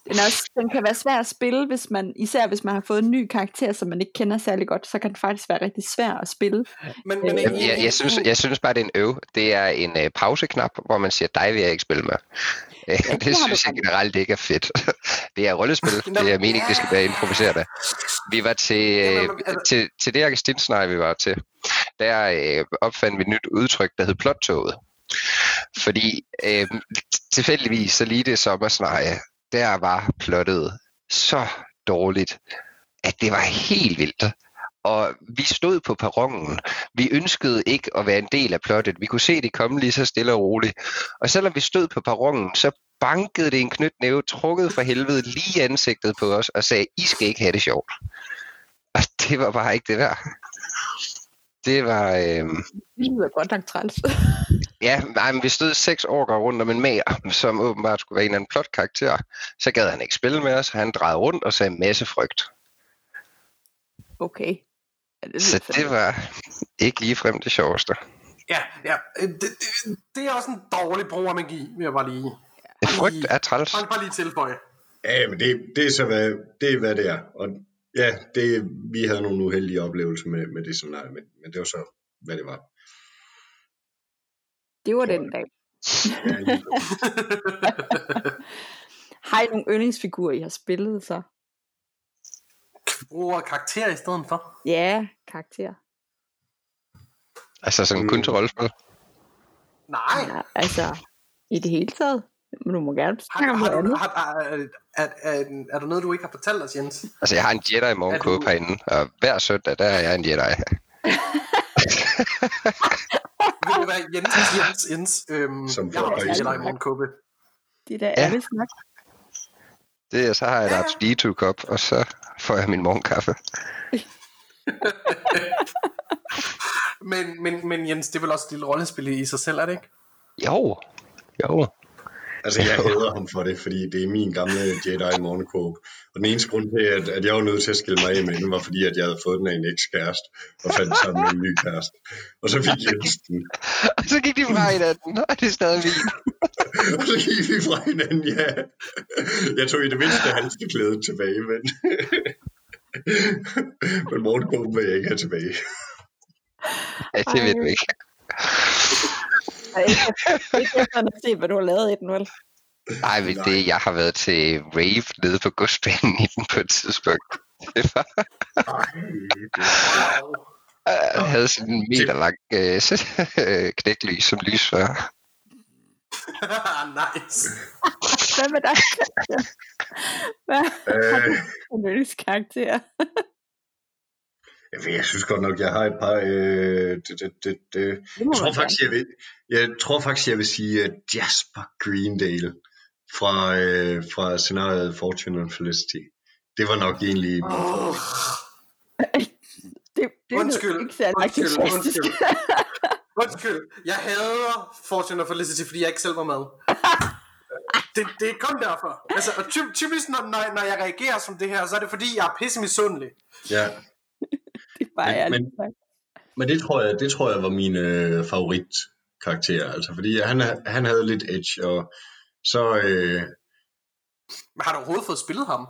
Den, er også, den kan være svær at spille, hvis man, især hvis man har fået en ny karakter, som man ikke kender særlig godt, så kan den faktisk være rigtig svær at spille. Men, men, jeg, jeg, jeg, synes, jeg synes bare, det er en øv. Det er en uh, pauseknap, hvor man siger, dig vil jeg ikke spille med. Ja, det, det synes jeg generelt ikke er fedt. Det er rollespil. Det er meningen, det skal være improviseret af. Vi var til, uh, til, til det Argestinsnej, vi var til. Der uh, opfandt vi et nyt udtryk, der hed plottoget. Fordi øh, tilfældigvis så lige det sommersneje, der var plottet så dårligt, at det var helt vildt. Og vi stod på perronen. Vi ønskede ikke at være en del af plottet. Vi kunne se det komme lige så stille og roligt. Og selvom vi stod på perronen, så bankede det en knytnæve, trukket for helvede lige i ansigtet på os og sagde, I skal ikke have det sjovt. Og det var bare ikke det værd. Det var... Øh... Det lyder godt nok træls. Ja, nej, men vi stod seks år rundt om en mager, som åbenbart skulle være en eller anden plot karakter. Så gad han ikke spille med os, han drejede rundt og sagde masse frygt. Okay. Ja, det så det var ikke ligefrem det sjoveste. Ja, ja. Det, det, det er også en dårlig brug af magi, vil jeg bare lige... Ja, frygt er træls. Bare, bare lige tilføje. Ja, men det, det er så hvad det er, hvad det er. Og ja, det, vi havde nogle uheldige oplevelser med, med det scenarie, men, men det var så, hvad det var. Det var den dag. Har I nogle yndlingsfigurer, I har spillet så? Bruger karakterer i stedet for? Ja, karakterer. Altså sådan kun til rollespil? Nej. Ja, altså, i det hele taget. Men du må gerne snakke om noget andet. Har, har, er, er, er, er der noget, du ikke har fortalt os, Jens? Altså, jeg har en Jedi morgenkåbe du... herinde, og hver søndag, der er jeg en Jedi. Vil du være Jens, Jens, Jens? Øhm, Som jeg har også en Jedi morgenkåbe. Det der er det snak. Det er, så har jeg et R two D two kop, og så får jeg min morgenkaffe. men, men, men Jens, det er vel også et lille rollespil i sig selv, er det ikke? Jo, jo. Altså, jeg hader ham for det, fordi det er min gamle Jedi morgenkåbe. Og den eneste grund til, at, at jeg var nødt til at skille mig af med den, var fordi, at jeg havde fået den af en ekskæreste, og fandt sammen med en ny kæreste. Og så fik Jens den. Og så gik de fra hinanden, og det er stadig vildt. Og så gik vi fra hinanden, ja. Jeg tog i det mindste halskeklædet tilbage, men... men morgenkåben vil jeg ikke have tilbage. Ja, det ved du ikke. Jeg er ikke efter at se, hvad du har lavet i den, vel? Nej, men det, jeg har været til rave nede på godsbanen i den på et tidspunkt. Det var... Jeg havde sådan en meter lang øh, knæklys som lysfør. Nice. Hvad med dig? Hvad har du en yndlingskarakter? Jeg synes godt nok, jeg har et par... Øh, det, det, det, det. Jeg, tror faktisk, jeg, vil, jeg tror faktisk, jeg vil sige uh, Jasper Greendale fra, øh, fra scenariet Fortune and Felicity. Det var nok egentlig... Oh. det, det undskyld, ikke særlig undskyld, undskyld. Undskyld, jeg hader Fortune and Felicity, fordi jeg ikke selv var med. Det, det er kun derfor. Altså, og ty- typisk, når, når, når jeg reagerer som det her, så er det fordi, jeg er pisse misundelig. Ja. Det bare men, men, men det tror jeg, det tror jeg var min øh, favoritkarakter, altså fordi han, han havde lidt edge, og så... Øh, men har du overhovedet fået spillet ham?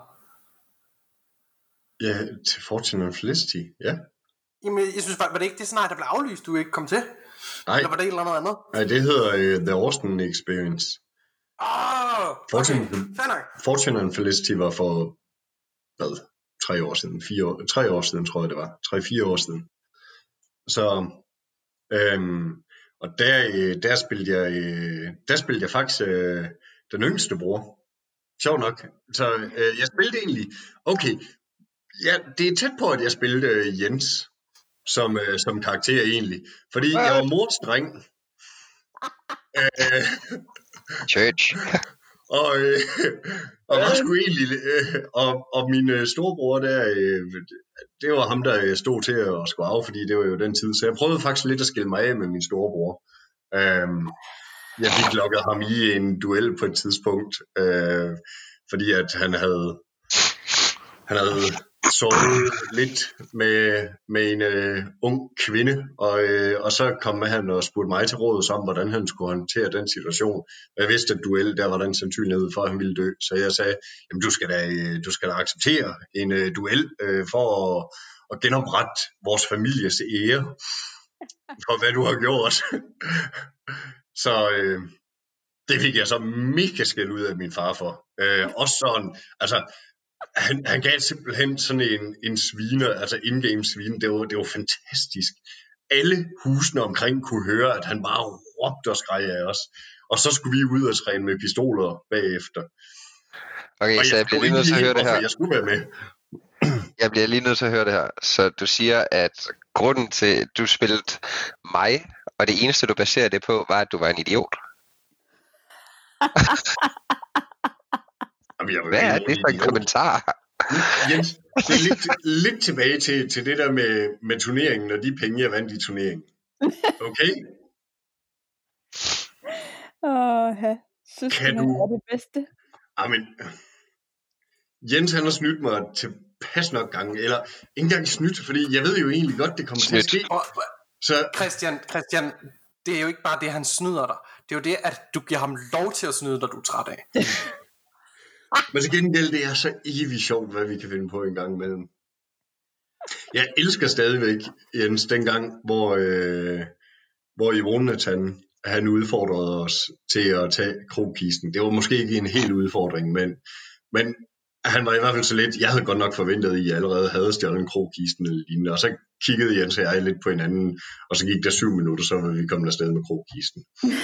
Ja, til Fortune and Felicity, ja. Jamen, jeg synes bare, var det ikke det snart, der blev aflyst, du ikke kom til? Nej. Eller var det et eller andet andet? Nej, det hedder uh, The Austin Experience. Ah, oh, Fortune, okay, Fortune and Felicity var for, hvad, tre år siden, fire år, tre år siden, tror jeg det var, tre-fire år siden. Så, øhm, og der, der spillede jeg, der spillede jeg faktisk øh, den yngste bror. Sjov nok. Så øh, jeg spillede egentlig, okay, ja, det er tæt på, at jeg spillede øh, Jens som, øh, som karakter egentlig, fordi jeg var mors dreng. Øh, Church. og, øh, og var sgu egentlig, øh, og, og min øh, storebror der, øh, det var ham, der stod til at skulle af, fordi det var jo den tid, så jeg prøvede faktisk lidt at skille mig af med min storebror. Øh, jeg fik lukket ham i en duel på et tidspunkt, øh, fordi at han havde, han havde sovet lidt med, med en øh, ung kvinde, og, øh, og så kom han og spurgte mig til råds om, hvordan han skulle håndtere den situation. Jeg vidste, at duel, der var den sandsynlighed for, at han ville dø, så jeg sagde, jamen du skal da, du skal da acceptere en øh, duel øh, for at, at genoprette vores families ære for, hvad du har gjort. så øh, det fik jeg så mega skæld ud af min far for. Øh, også sådan, altså, Han, han gav simpelthen sådan en, en sviner, altså in-game svine. Det var, det var fantastisk. Alle husene omkring kunne høre, at han bare råbte og skreg af os. Og så skulle vi ud og træne med pistoler bagefter. Okay, og så jeg, jeg bliver lige nødt til at høre det her. Jeg skulle være med. Jeg bliver lige nødt til at høre det her. Så du siger, at grunden til, at du spillede mig, og det eneste, du baserer det på, var, at du var en idiot. Jamen, hvad er det for en kommentar? Jens, det er lidt, lidt tilbage til, til det der med, med turneringen, og de penge, jeg vandt i turneringen. Okay? Åh, ja. Synes kan du er det bedste? Jamen, Jens han har snydt mig tilpas nok gange, eller ikke engang snydt, fordi jeg ved jo egentlig godt, det kommer snydt. til at ske. Så... Christian, Christian, det er jo ikke bare det, han snyder dig. Det er jo det, at du giver ham lov til at snyde dig, du er træt af. Men til gengæld, det er så evigt sjovt, hvad vi kan finde på en gang imellem. Jeg elsker stadigvæk Jens dengang, hvor, øh, hvor Jonathan, han udfordrede os til at tage krogkisten. Det var måske ikke en hel udfordring, men, men han var i hvert fald så lidt, jeg havde godt nok forventet, at I allerede havde stjålet en krogkisten eller lignende, og så kiggede Jens og jeg lidt på hinanden, og så gik der syv minutter, så var vi kommet afsted med krogkisten.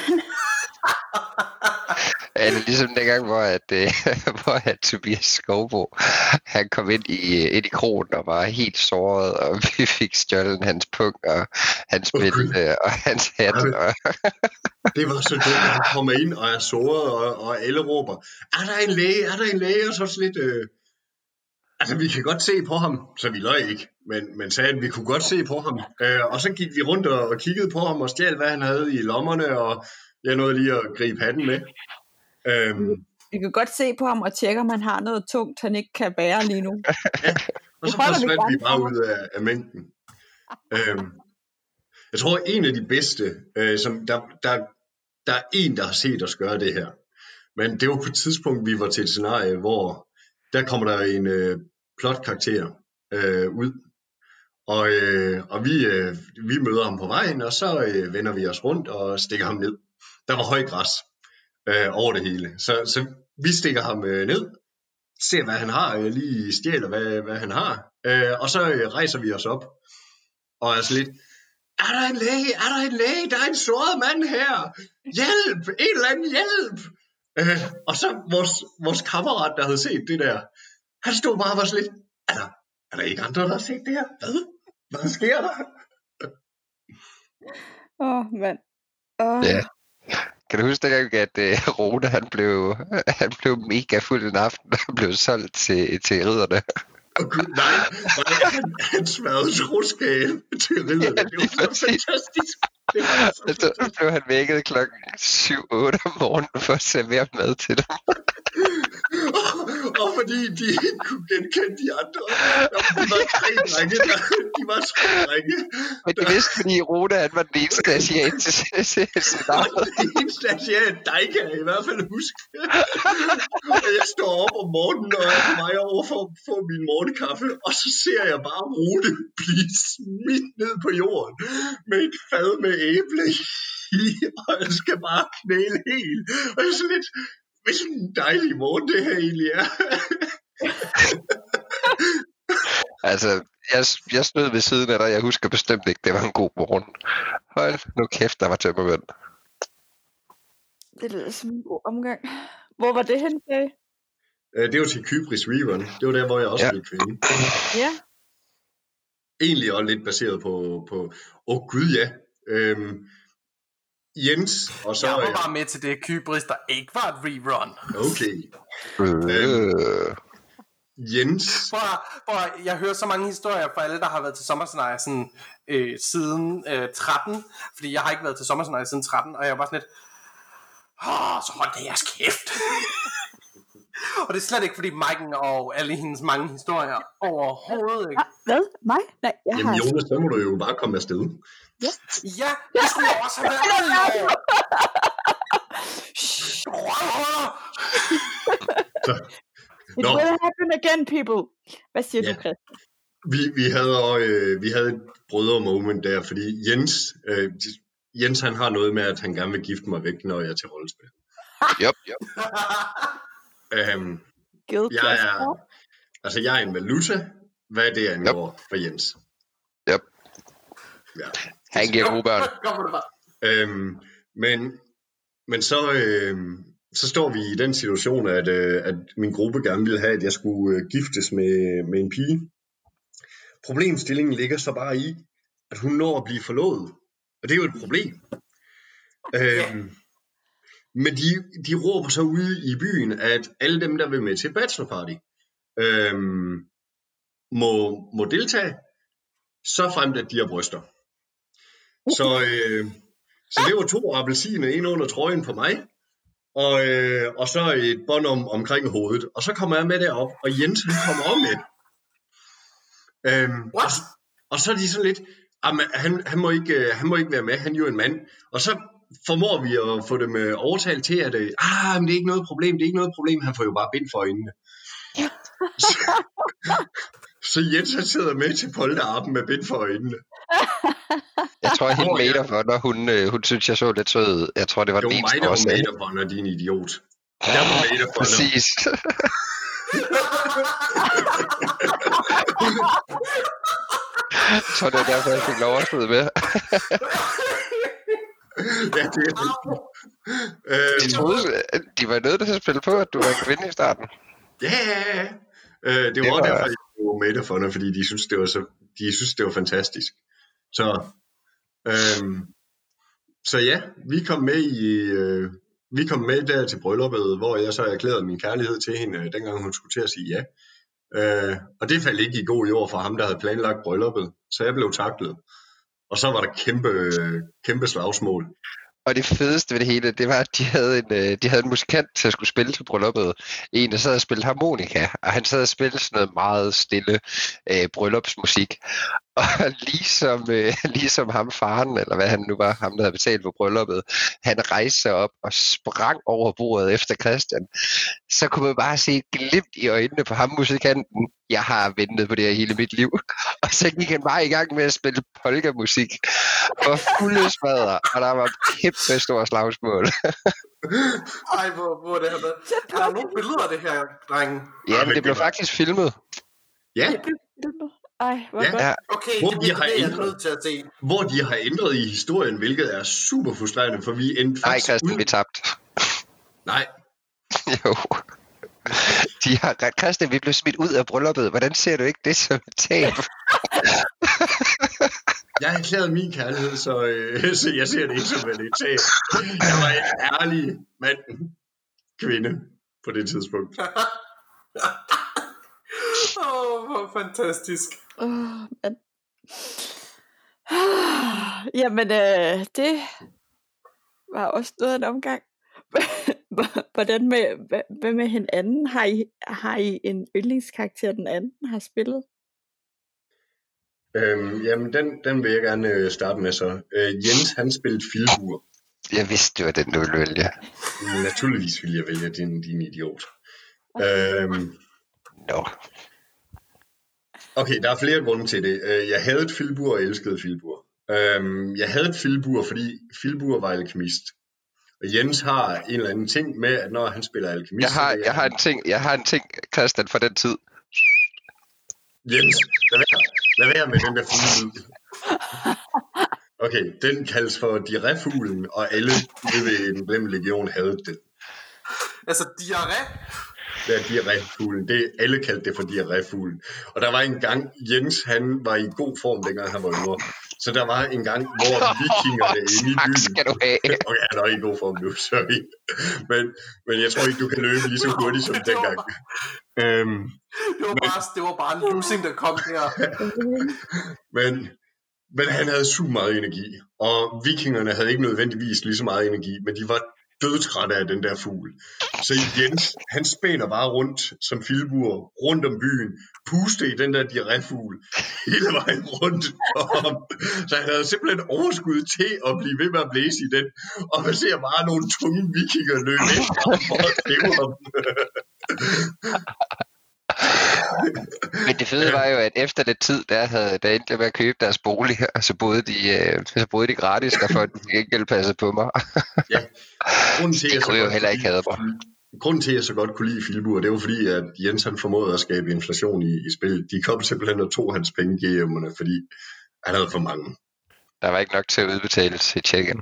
Er det ligesom dengang, hvor, at, øh, hvor at Tobias Skovbo, han kom ind i, ind i krogen og var helt såret, og vi fik stjålet hans pung og hans bælte okay. og hans hat. Og... det var så dumt, at han kommer ind og er såret, og, og alle råber, er der en læge, er der en læge, og så også lidt... Øh... Altså, vi kan godt se på ham, så vi løg ikke, men, men sagde, at vi kunne godt se på ham. Øh, og så gik vi rundt og, og kiggede på ham og stjal, hvad han havde i lommerne, og jeg nåede lige at gribe hatten med. Øhm. Vi kan godt se på ham og tjekke, om han har noget tungt, han ikke kan bære lige nu. Ja, og så forsvandt vi bare ud af, af mængden. øhm. Jeg tror, en af de bedste, øh, som der, der, der er en, der har set os gøre det her. Men det var på et tidspunkt, vi var til et scenarie, hvor der kommer der en øh, plotkarakter øh, ud. Og, øh, og vi, øh, vi møder ham på vejen, og så øh, vender vi os rundt og stikker ham ned. Der var højt græs. Øh, over det hele. Så, så vi stikker ham øh, ned, ser hvad han har, øh, lige stjæler hvad, hvad han har, øh, og så øh, rejser vi os op, og er så lidt, er der en læge, er der en læge, der er en såret mand her, hjælp, en eller anden hjælp, øh, og så vores, vores kammerat, der havde set det der, han stod bare og var så lidt, er der, er der ikke andre, der har set det her, hvad, hvad sker der? Åh, oh, mand. Oh. Ja. Kan du huske dengang, at uh, Rune, han blev, han blev mega fuld en aften, og blev solgt til, til ridderne? Oh, Gud, nej, nej, han, han smadrede troskab til ridderne. Ja, det var så fantastisk. Det var så fantastisk. Så blev han vækket klokken syv otte om morgenen for at servere mad til dem. og, og fordi de ikke kunne genkende de andre. De var tre drenge. Der, de var tre drenge. Men det vidste, fordi Rune, han var den eneste asiat til sit navn. Den eneste asiat, dig kan jeg i hvert fald huske. Og jeg står op om morgenen, og er på vej over for at få min morgenkaffe, og så ser jeg bare Rune blive smidt ned på jorden med et fad med æble i, og jeg skal bare knæle helt. Og jeg er så lidt... Hvilken en dejlig morgen det her egentlig er. Altså, jeg, jeg snød ved siden af dig. Jeg husker bestemt ikke, det var en god morgen. Hold nu kæft, der var tømmermænd. Det lyder som en god omgang. Hvor var det henne, Kay? Det var til Kybris Rerun. Det var der, hvor jeg også ja. blev kvinde. Ja. Egentlig også lidt baseret på... Åh oh, gud, ja. Øhm, Jens, og så... Jeg var bare med til det Kybris, der ikke var et rerun. Okay. Øh. øhm, Jens... Prøv, prøv, jeg hører så mange historier fra alle, der har været til sommerscenarie sådan, øh, siden øh, tretten, fordi jeg har ikke været til sommerscenarie siden tretten, og jeg var sådan lidt... Åh, så hold det jeres kæft. Og det er slet ikke, fordi Maiken og alle hendes mange historier overhovedet ikke. Hvad? Mig? Nej, jeg Jamen har... Jonas, så må du jo bare komme afsted. Ja, ja det skulle jeg også have været i år. It will happen again, people. Hvad siger ja. du, Chris? Vi, vi, havde, øh, vi havde et brødre-moment der, fordi Jens, øh, Jens han har noget med, at han gerne vil gifte mig væk, når jeg er til rollespil. Yep, yep. øhm, jeg er, altså jeg er en valuta. Hvad er det angår yep. for Jens? Yep. Ja. Han giver gode børn. øhm, men, men så, øh, så står vi i den situation, at, øh, at min gruppe gerne ville have, at jeg skulle øh, giftes med, med en pige. Problemstillingen ligger så bare i, at hun når at blive forlovet. Og det er jo et problem. Yeah. Øhm, men de, de råber så ude i byen, at alle dem, der vil med til bachelorparty, øhm, må, må deltage, så fremt at de har bryster. Så, øh, så det var to appelsiner ind under trøjen på mig, og, øh, og så et bånd om, omkring hovedet. Og så kommer jeg med derop, og Jens han kommer om med. Øhm, og, og så er de sådan lidt, han, han, må ikke, han må ikke være med, han er jo en mand. Og så formår vi at få dem overtalt til, at ah, men det er ikke noget problem, det er ikke noget problem, han får jo bare bind for øjnene. så, så Jens han sidder med til polterappen med bind for øjnene. Jeg tror helt oh, Mater for, når hun, øh, hun synes, jeg så lidt sød ud. Jeg tror, det var jo, den eneste årsag. Jo, mig der var Mater for, når din idiot. Jeg var Mater for. Præcis. Så det er derfor, jeg fik lov at sidde med. Ja, det er de troede, de var nødt til at spille på, at du var en kvinde i starten. Ja, ja, ja. Øh, det var, det var derfor, jeg var med der for dig, fordi de synes, det var, så, de synes, det var fantastisk. Så, øhm, så ja, vi kom med i... Øh, vi kom med der til brylluppet, hvor jeg så erklærede min kærlighed til hende, dengang hun skulle til at sige ja. Øh, og det faldt ikke i god jord for ham, der havde planlagt brylluppet. Så jeg blev taklet. Og så var der kæmpe, kæmpe slagsmål. Og det fedeste ved det hele, det var, at de havde en, de havde en musikant til at skulle spille til brylluppet. En, der sad og spillede harmonika, og han sad og spillede sådan noget meget stille øh, bryllupsmusik. Og ligesom, øh, ligesom ham faren, eller hvad han nu var, ham der havde betalt for brylluppet, han rejste sig op og sprang over bordet efter Christian. Så kunne man bare se et glimt i øjnene på ham musikanten. Jeg har ventet på det her hele mit liv. Og så gik han bare i gang med at spille polka-musik for fulde smadre, og der var kæmpe store slagsmål. Ej, hvor, hvor det har været. Er der nogle billeder af det her, drenge? Ja, men det blev faktisk filmet. Ja. Ej, hvor ja. godt. Okay, hvor det de har er jeg ændret, nødt til at se. Hvor de har ændret i historien, hvilket er super frustrerende, for vi endte Nej, faktisk... Christian, ud... vi tabte. Nej. Jo. De har ret. Christian, vi blev smidt ud af brylluppet. Hvordan ser du ikke det som et tab? Jeg har erklæret min kærlighed, så, øh, så jeg ser det ikke som et tab. Jeg var en ærlig mand, kvinde på det tidspunkt. Åh, oh, hvor fantastisk. Oh, men... Jamen, øh, det var også noget af en omgang. Hvordan med, hvad med hinanden? Har I, har I en yndlingskarakter, den anden har spillet? Øhm, jamen, den, den vil jeg gerne starte med så. Øh, Jens, han spillede Filbur. Jeg vidste, det var den, du ville vælge. Naturligvis ville jeg vælge din, din idiot. Okay. Øhm, no. Okay, der er flere grunde til det. Jeg havde et Filbur og elskede Filbur. Øhm, jeg havde et Filbur, fordi Filbur var alkemist. Og Jens har en eller anden ting med, at når han spiller alkemist... Jeg har, jeg har, en, ting, jeg har en ting, Christian, fra den tid. Jens, lad være, lad være med den der fugle. Okay, den kaldes for diarréfuglen, og alle ude ved den Glemte Legion havde den. Altså diarré? Det er diarréfuglen. Det, alle kaldte det for diarréfuglen. Og der var en gang, Jens han var i god form, dengang han var yngre. Så der var en gang, hvor vikingerne inde i byen... skal du have. Okay, han er ikke i god form nu, sorry. Men, men jeg tror ikke, du kan løbe lige så hurtigt som dengang. Øhm, det, var bare, det var bare en lussing, der kom her. men, men han havde super meget energi. Og vikingerne havde ikke nødvendigvis lige så meget energi, men de var dødtræt af den der fugl. Så Jens, han spænder bare rundt som filbur, rundt om byen, puste i den der diarréfugl, hele vejen rundt om. Så han havde simpelthen overskud til at blive ved med at blæse i den, og man ser bare nogle tunge vikinger løbe ind for at tæve ham. Men det fede var jo, at efter det tid, der havde der endte med at købe deres bolig, og så boede de, øh, så boede de gratis, der for de ikke passede på mig. Ja, grunden til, det kunne jeg jo heller ikke have mig. Grunden til, at jeg så godt kunne lide Filbur, det var fordi, at Jens han formåede at skabe inflation i, i spillet. De kom simpelthen og tog hans penge G M'erne, fordi han havde for mange. Der var ikke nok til at udbetale til check-in.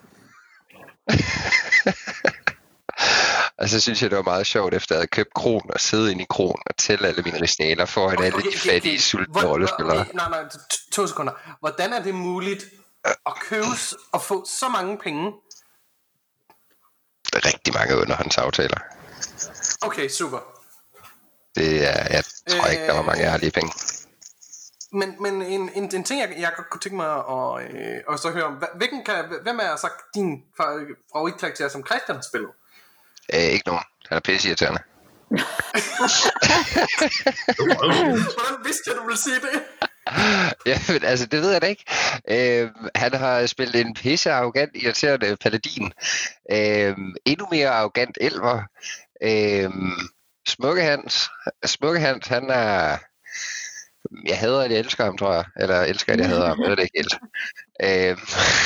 Og så synes jeg, det var meget sjovt, efter at jeg havde købt kronen og sidde inde i kronen og tælle alle mine rigsdaler foran alle de fattige, sultne rollespillere. Okay, nej, nej, to sekunder. Hvordan er det muligt at købe og få så mange penge? Der er rigtig mange underhåndsaftaler. Okay, super. Det er, jeg tror ikke, der var mange ærlige penge. Men, men en, en, en ting, jeg, jeg godt kunne tænke mig at, øh, at så høre om. Hvilken kan, hvem er så din favoritkarakter, som Christian har spillet? Øh, ikke nogen. Han er pisseirriterende. Hvordan vidste jeg, du ville sige det? Ja, men altså, det ved jeg da ikke. Øh, han har spillet en pisse arrogant, irriterende paladin. Øh, endnu mere arrogant elver. Øh, Smukkehans. Smukkehans, han er... Jeg hader, at jeg elsker ham, tror jeg. Eller elsker, at jeg hader ham. Jeg ved det ikke helt. Øh,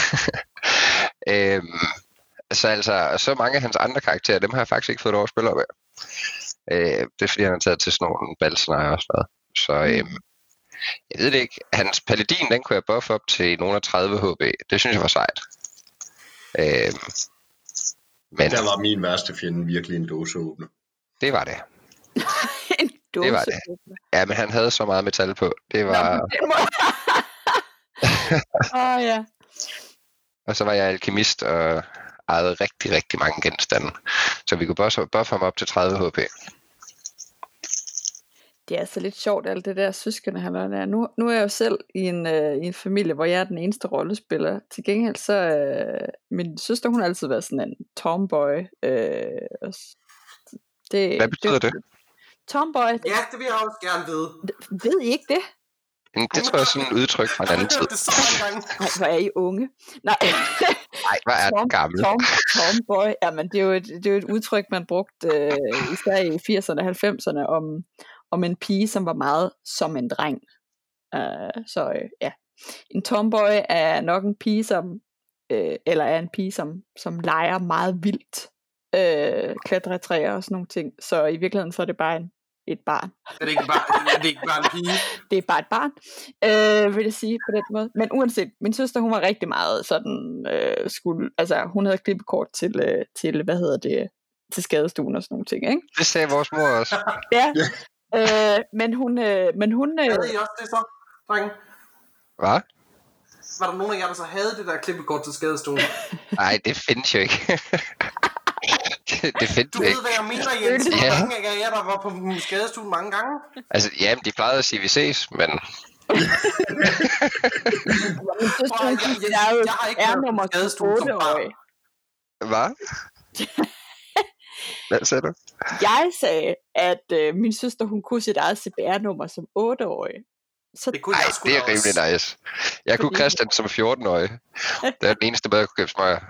øh, så altså, så mange af hans andre karakterer, dem har jeg faktisk ikke fået lov at spille op af. Øh, det er fordi, han har taget til sådan nogle balsnejer og sådan noget. Så øh, jeg ved det ikke. Hans paladin, den kunne jeg buffe op til nogle af tredive H P. Det synes jeg var sejt. Øh, men der var min værste fjende virkelig en dåseåbner. Det var det. En dåse. Det var det. Ja, men han havde så meget metal på. Det var... Åh, oh, ja. Og så var jeg alkemist og ejede rigtig, rigtig mange genstande. Så vi kunne buffe, buffe ham op til tredive H P. Det er altså lidt sjovt, alt det der søskende, han er. Nu, nu er jeg jo selv i en, øh, i en familie, hvor jeg er den eneste rollespiller. Til gengæld så, øh, min søster, hun har altid været sådan en tomboy. Øh, det, Hvad betyder det? det? Tomboy. Ja, det vil jeg også gerne vide. Ved I ikke det? Det Ej, tror jeg er sådan et udtryk fra en anden tid. Nej, hvor er I unge? Nej, Nej, hvor er den gammel? Tom, tomboy, jamen det er jo et, det er jo et udtryk, man brugte øh, især i firserne og halvfemserne om, om en pige, som var meget som en dreng. Uh, så øh, ja, en tomboy er nok en pige, som, øh, eller er en pige, som, som leger meget vildt, øh, klatrer i træer og sådan nogle ting. Så i virkeligheden så er det bare en et barn. Er det ikke bare, er det ikke bare en pige? Det er bare et barn, øh, vil jeg sige på den måde. Men uanset, min søster, hun var rigtig meget sådan, øh, skulle, altså hun havde klippekort til, øh, til, hvad hedder det, til skadestuen og sådan nogle ting, ikke? Det sagde vores mor også. Ja, øh, men hun, øh, men hun... Øh, havde I også det så, drenge? Hvad? Var der nogen af jer, der så havde det der klippekort til skadestuen? Nej, det findes jo ikke. Det fedt, du ved, hvad jeg mener, Jens. Hvor ja. mange af jer, der var på skadestuen mange gange? Altså, jamen, de plejede at sige, vi ses, men... jeg, jeg, jeg, jeg har ikke været på skadestuen som barn. Hvad? Hvad sagde du? Jeg sagde, at øh, min søster, hun kunne sit eget C P R-nummer som otteårig. Så det, kunne Ej, jeg det er rimelig nice. Jeg Fordi... kunne Christian som fjorten-årig. Det er den eneste måde, jeg kunne købe smøger.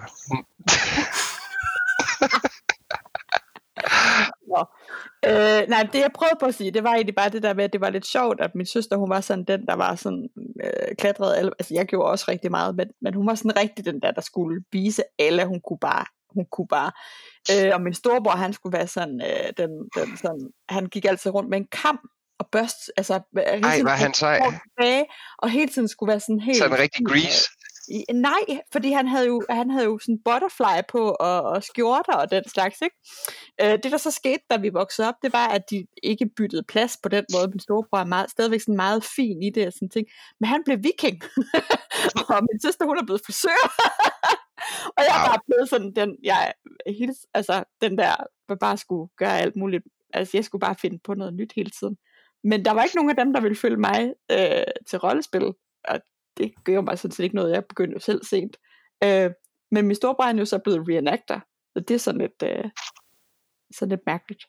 Nå. Øh, nej, det jeg prøvede på at sige, det var egentlig bare det der med, at det var lidt sjovt, at min søster, hun var sådan den, der var sådan øh, klatrede alle, altså jeg gjorde også rigtig meget, men, men hun var sådan rigtig den der, der skulle vise alle, hun kunne bare, hun kunne bare, øh, og min storebror, han skulle være sådan, øh, den, den sådan, han gik altid rundt med en kam, og børst, altså, ej, var han sej. Og hele tiden skulle være sådan helt... Sådan en rigtig grease. Nej, fordi han havde jo, han havde jo sådan butterfly på og, og skjorter og den slags, ikke? Øh, det der så skete, da vi voksede op, det var, at de ikke byttede plads på den måde. Min storebror er meget, stadigvæk sådan meget fin i det og sådan ting. Men han blev viking. Og min søster, hun er blevet frisør. Og jeg er bare blevet sådan den, jeg helt, altså den der, der bare skulle gøre alt muligt. Altså jeg skulle bare finde på noget nyt hele tiden. Men der var ikke nogen af dem, der ville følge mig øh, til rollespil. Og det gør mig sådan set ikke noget, jeg begyndte jo selv sent. Øh, men min storebror er jo så blevet reenactor, Så det er sådan lidt, øh, sådan lidt mærkeligt.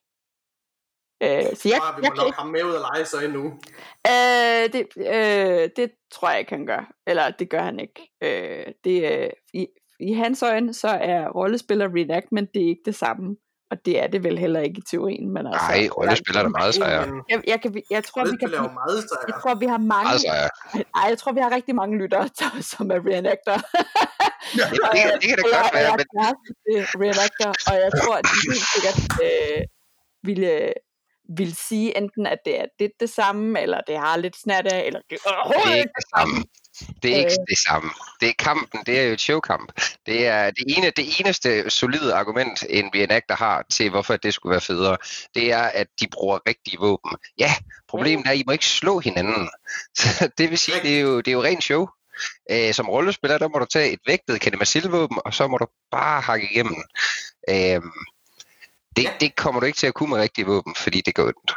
Øh, så jeg, Bare, vi jeg må kan nok ham med ud og lege sig endnu. Øh, det, øh, det tror jeg ikke, han gør. Eller det gør han ikke. Øh, det, øh, i, I hans øjne, så er rollespil og reenactment, det er ikke det samme. Og det er det vel heller ikke i teorien. Men altså, nej, rollespil er der meget sejere. Jeg, jeg, kan, jeg, tror, vi kan, meget jeg tror, vi har mange... Ej, jeg tror, vi har rigtig mange lyttere, som er reenactor. Ja, det, det, det kan det godt være. Men... Jeg er reenactor, og jeg tror, at de helt sikkert øh, ville... vil sige enten, at det er det, det samme, eller det har lidt snat af, eller det er overhovedet ikke det samme. Det er ikke øh. det samme. Det er kampen, det er jo et showkamp. Det er det, ene, det eneste solide argument, en reenactor har til, hvorfor det skulle være federe, det er, at de bruger rigtige våben. Ja, problemet er, at I må ikke slå hinanden. Så det vil sige, det er jo, det er jo rent show. Æ, som rollespiller, der må du tage et vægtet Kanemasil-våben, og så må du bare hakke igennem. Æ, Det, ja. det kommer du ikke til at kunne med rigtige våben, fordi det går ondt.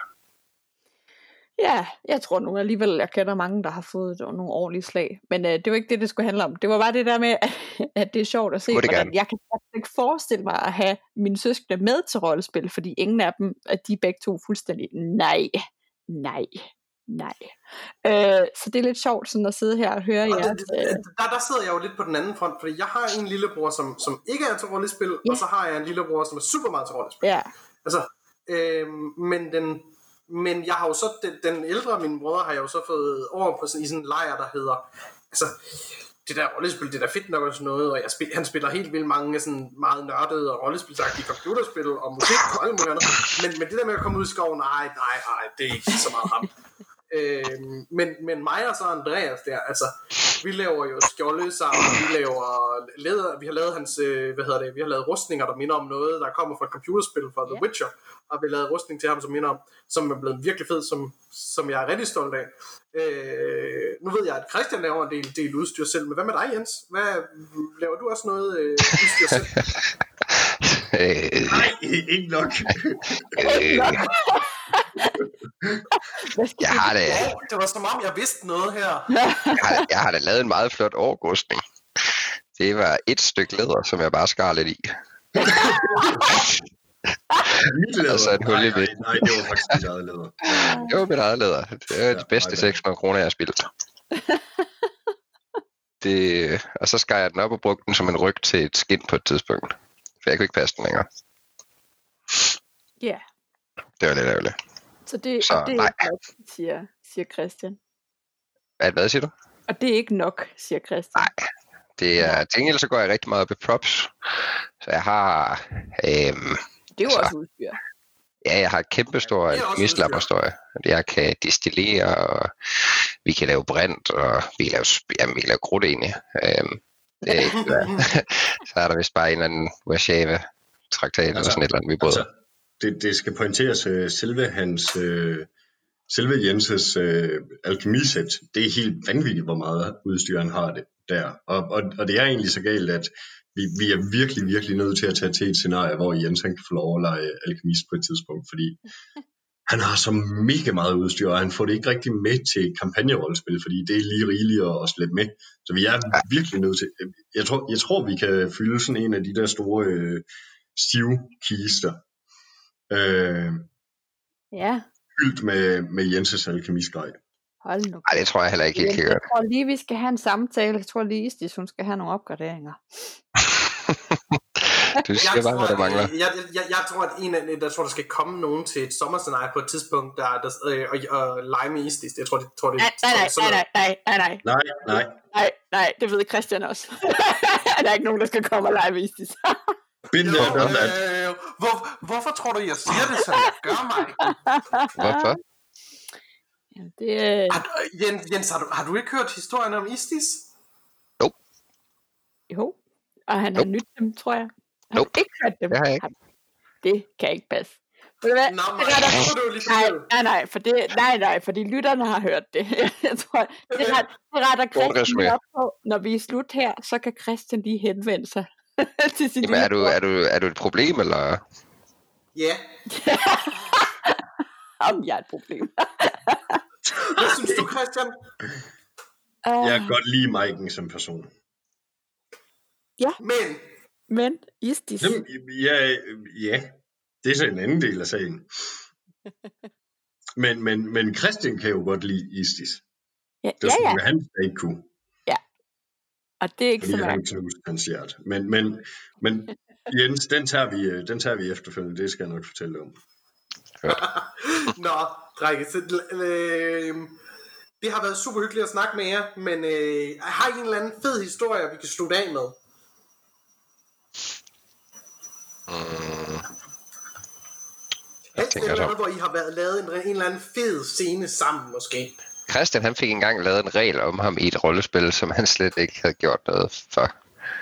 Ja, jeg tror nu alligevel, jeg kender mange, der har fået nogle ordentlige slag. Men øh, det var ikke det, det skulle handle om. Det var bare det der med, at det er sjovt at se, hvordan jeg kan ikke forestille mig at have mine søskende med til rollespil, fordi ingen af dem, at de begge to fuldstændig, nej, nej, nej. Øh, så det er lidt sjovt sådan at sidde her og høre jer. Øh... Der, der sidder jeg jo lidt på den anden front, fordi jeg har en lillebror, som, som ikke er til rollespil, ja. Og så har jeg en lillebror, som er super meget til rollespil. Ja. Altså, øh, men den... Men jeg har jo så, den, den ældre af mine brødre har jeg jo så fået over på sådan, i sådan en lejr, der hedder, altså, det der rollespil, det der fedt nok og sådan noget, og jeg spil, han spiller helt vildt mange sådan meget nørdede og rollespilsagtige computerspil og musik og alt muligt andet. Men, men det der med at komme ud i skoven, nej, nej, nej, det er ikke så meget ham. Øh, men, men mig og så Andreas der, altså, vi laver jo skjolde sammen, vi laver læder, vi har lavet hans, øh, hvad hedder det, vi har lavet rustninger, der minder om noget, der kommer fra et computerspil fra The Witcher, og vi har lavet rustning til ham, som minder om, som er blevet virkelig fed, som, som jeg er rigtig stolt af. Øh, nu ved jeg, at Christian laver en del, del udstyr selv, men hvad med dig, Jens? Hvad, laver du også noget øh, udstyr selv? Nej, ikke nok. Jeg har det. Det var som om, jeg vidste noget her. jeg, har, jeg har da lavet en meget flot overrustning. Det var et stykke læder, som jeg bare skar lidt i. Mit læder? Altså et hul i nej, nej, det var faktisk mit eget læder. Det var mit eget læder. Det var ja, de bedste seks hundrede kroner, jeg har spillet. Det, og så skar jeg den op og brugte den som en ryg til et skin på et tidspunkt. For jeg kunne ikke passe den længere. Ja. Yeah. Det var lidt ærgerligt. Så det, så, og det er ikke nok, siger, siger Christian. Hvad, hvad siger du? Og det er ikke nok, siger Christian. Nej. Det er, til gengæld så går jeg rigtig meget op i props. Så jeg har... Øhm, det er jo også udstyr. Ja, jeg har et kæmpestort alkemislaboratorium. Jeg kan destillere, og vi kan lave brint, og vi kan lave, jamen, vi kan lave krudt egentlig. Øhm, det er ikke, så er der vist bare en eller anden Warszawa-traktat, altså, eller sådan et eller andet, vi bryder. Altså, det, det skal pointeres, uh, selve hans... Uh, selve Jenses uh, alkemisæt, det er helt vanvittigt, hvor meget udstyr han har det der. Og, og, og det er egentlig så galt, at vi, vi er virkelig, virkelig nødt til at tage til et scenarie, hvor Jens han kan få lov at lege alkemist på et tidspunkt, fordi han har så mega meget udstyr, og han får det ikke rigtig med til kampagnerollespil, fordi det er lige rigeligt at, at slippe med. Så vi er virkelig nødt til... Jeg tror, jeg tror vi kan fylde sådan en af de der store øh, stivkister. Øh, ja. Fyldt med, med Jenses alkemistgrej. Hold nu. Nej, det tror jeg heller ikke helt. Jeg tror lige, vi skal have en samtale. Jeg tror lige, Istis, hun skal have nogle opgraderinger. Du siger bare, hvad der mangler. Jeg, jeg, jeg, jeg tror, at en af der tror, der skal komme nogen til et sommerscenarie på et tidspunkt, der, der øh, og, og lege med Istis. Jeg tror, det, tror, det nej, nej, nej, nej, nej, nej, nej. Nej, nej. Nej, nej, det ved Christian også. Der er ikke nogen, der skal komme og lege med Istis. Jo, øh, hvor, hvorfor tror du, jeg siger det, som jeg gør mig? Hvorfor? Ja, det, øh... har, Jens, Jens har, du, har du ikke hørt historien om Istis? Jo. Jo, og han har nyt dem, tror jeg. Han nope. har ikke hørt dem. Det har jeg ikke. Det kan ikke passe. Ved du hvad? Nå, nej, det retter, du lige nej, nej, nej, for det, nej, nej, fordi lytterne har hørt det. Jeg tror, det, ret, det retter Christian op på. Når vi er slut her, så kan Christian lige henvende sig. til sin Jamen, er, du, er, du, er du et problem, eller? Ja. Om jeg er et problem. Hvad synes du, Christian? Jeg kan godt lide Maiken som person. Ja. Men Men istis. Jamen, ja, ja, det er så en anden del af sagen. Men, men, men Christian kan jo godt lide istis. Ja, det ja, ja. Han ikke kunne. Ja, og det er ikke fordi så han knuste hans hjerte. Men, men, men Jens, den tager, vi, den tager vi efterfølgende. Det skal jeg nok fortælle om. Nå, drenge, øh, det har været super hyggeligt at snakke med jer, men øh, har I en eller anden fed historie, vi kan slutte af med? Mm. Helst et eller andet, hvor I har været lavet en, en eller anden fed scene sammen, måske. Christian, han fik engang lavet en regel om ham i et rollespil, som han slet ikke havde gjort noget for.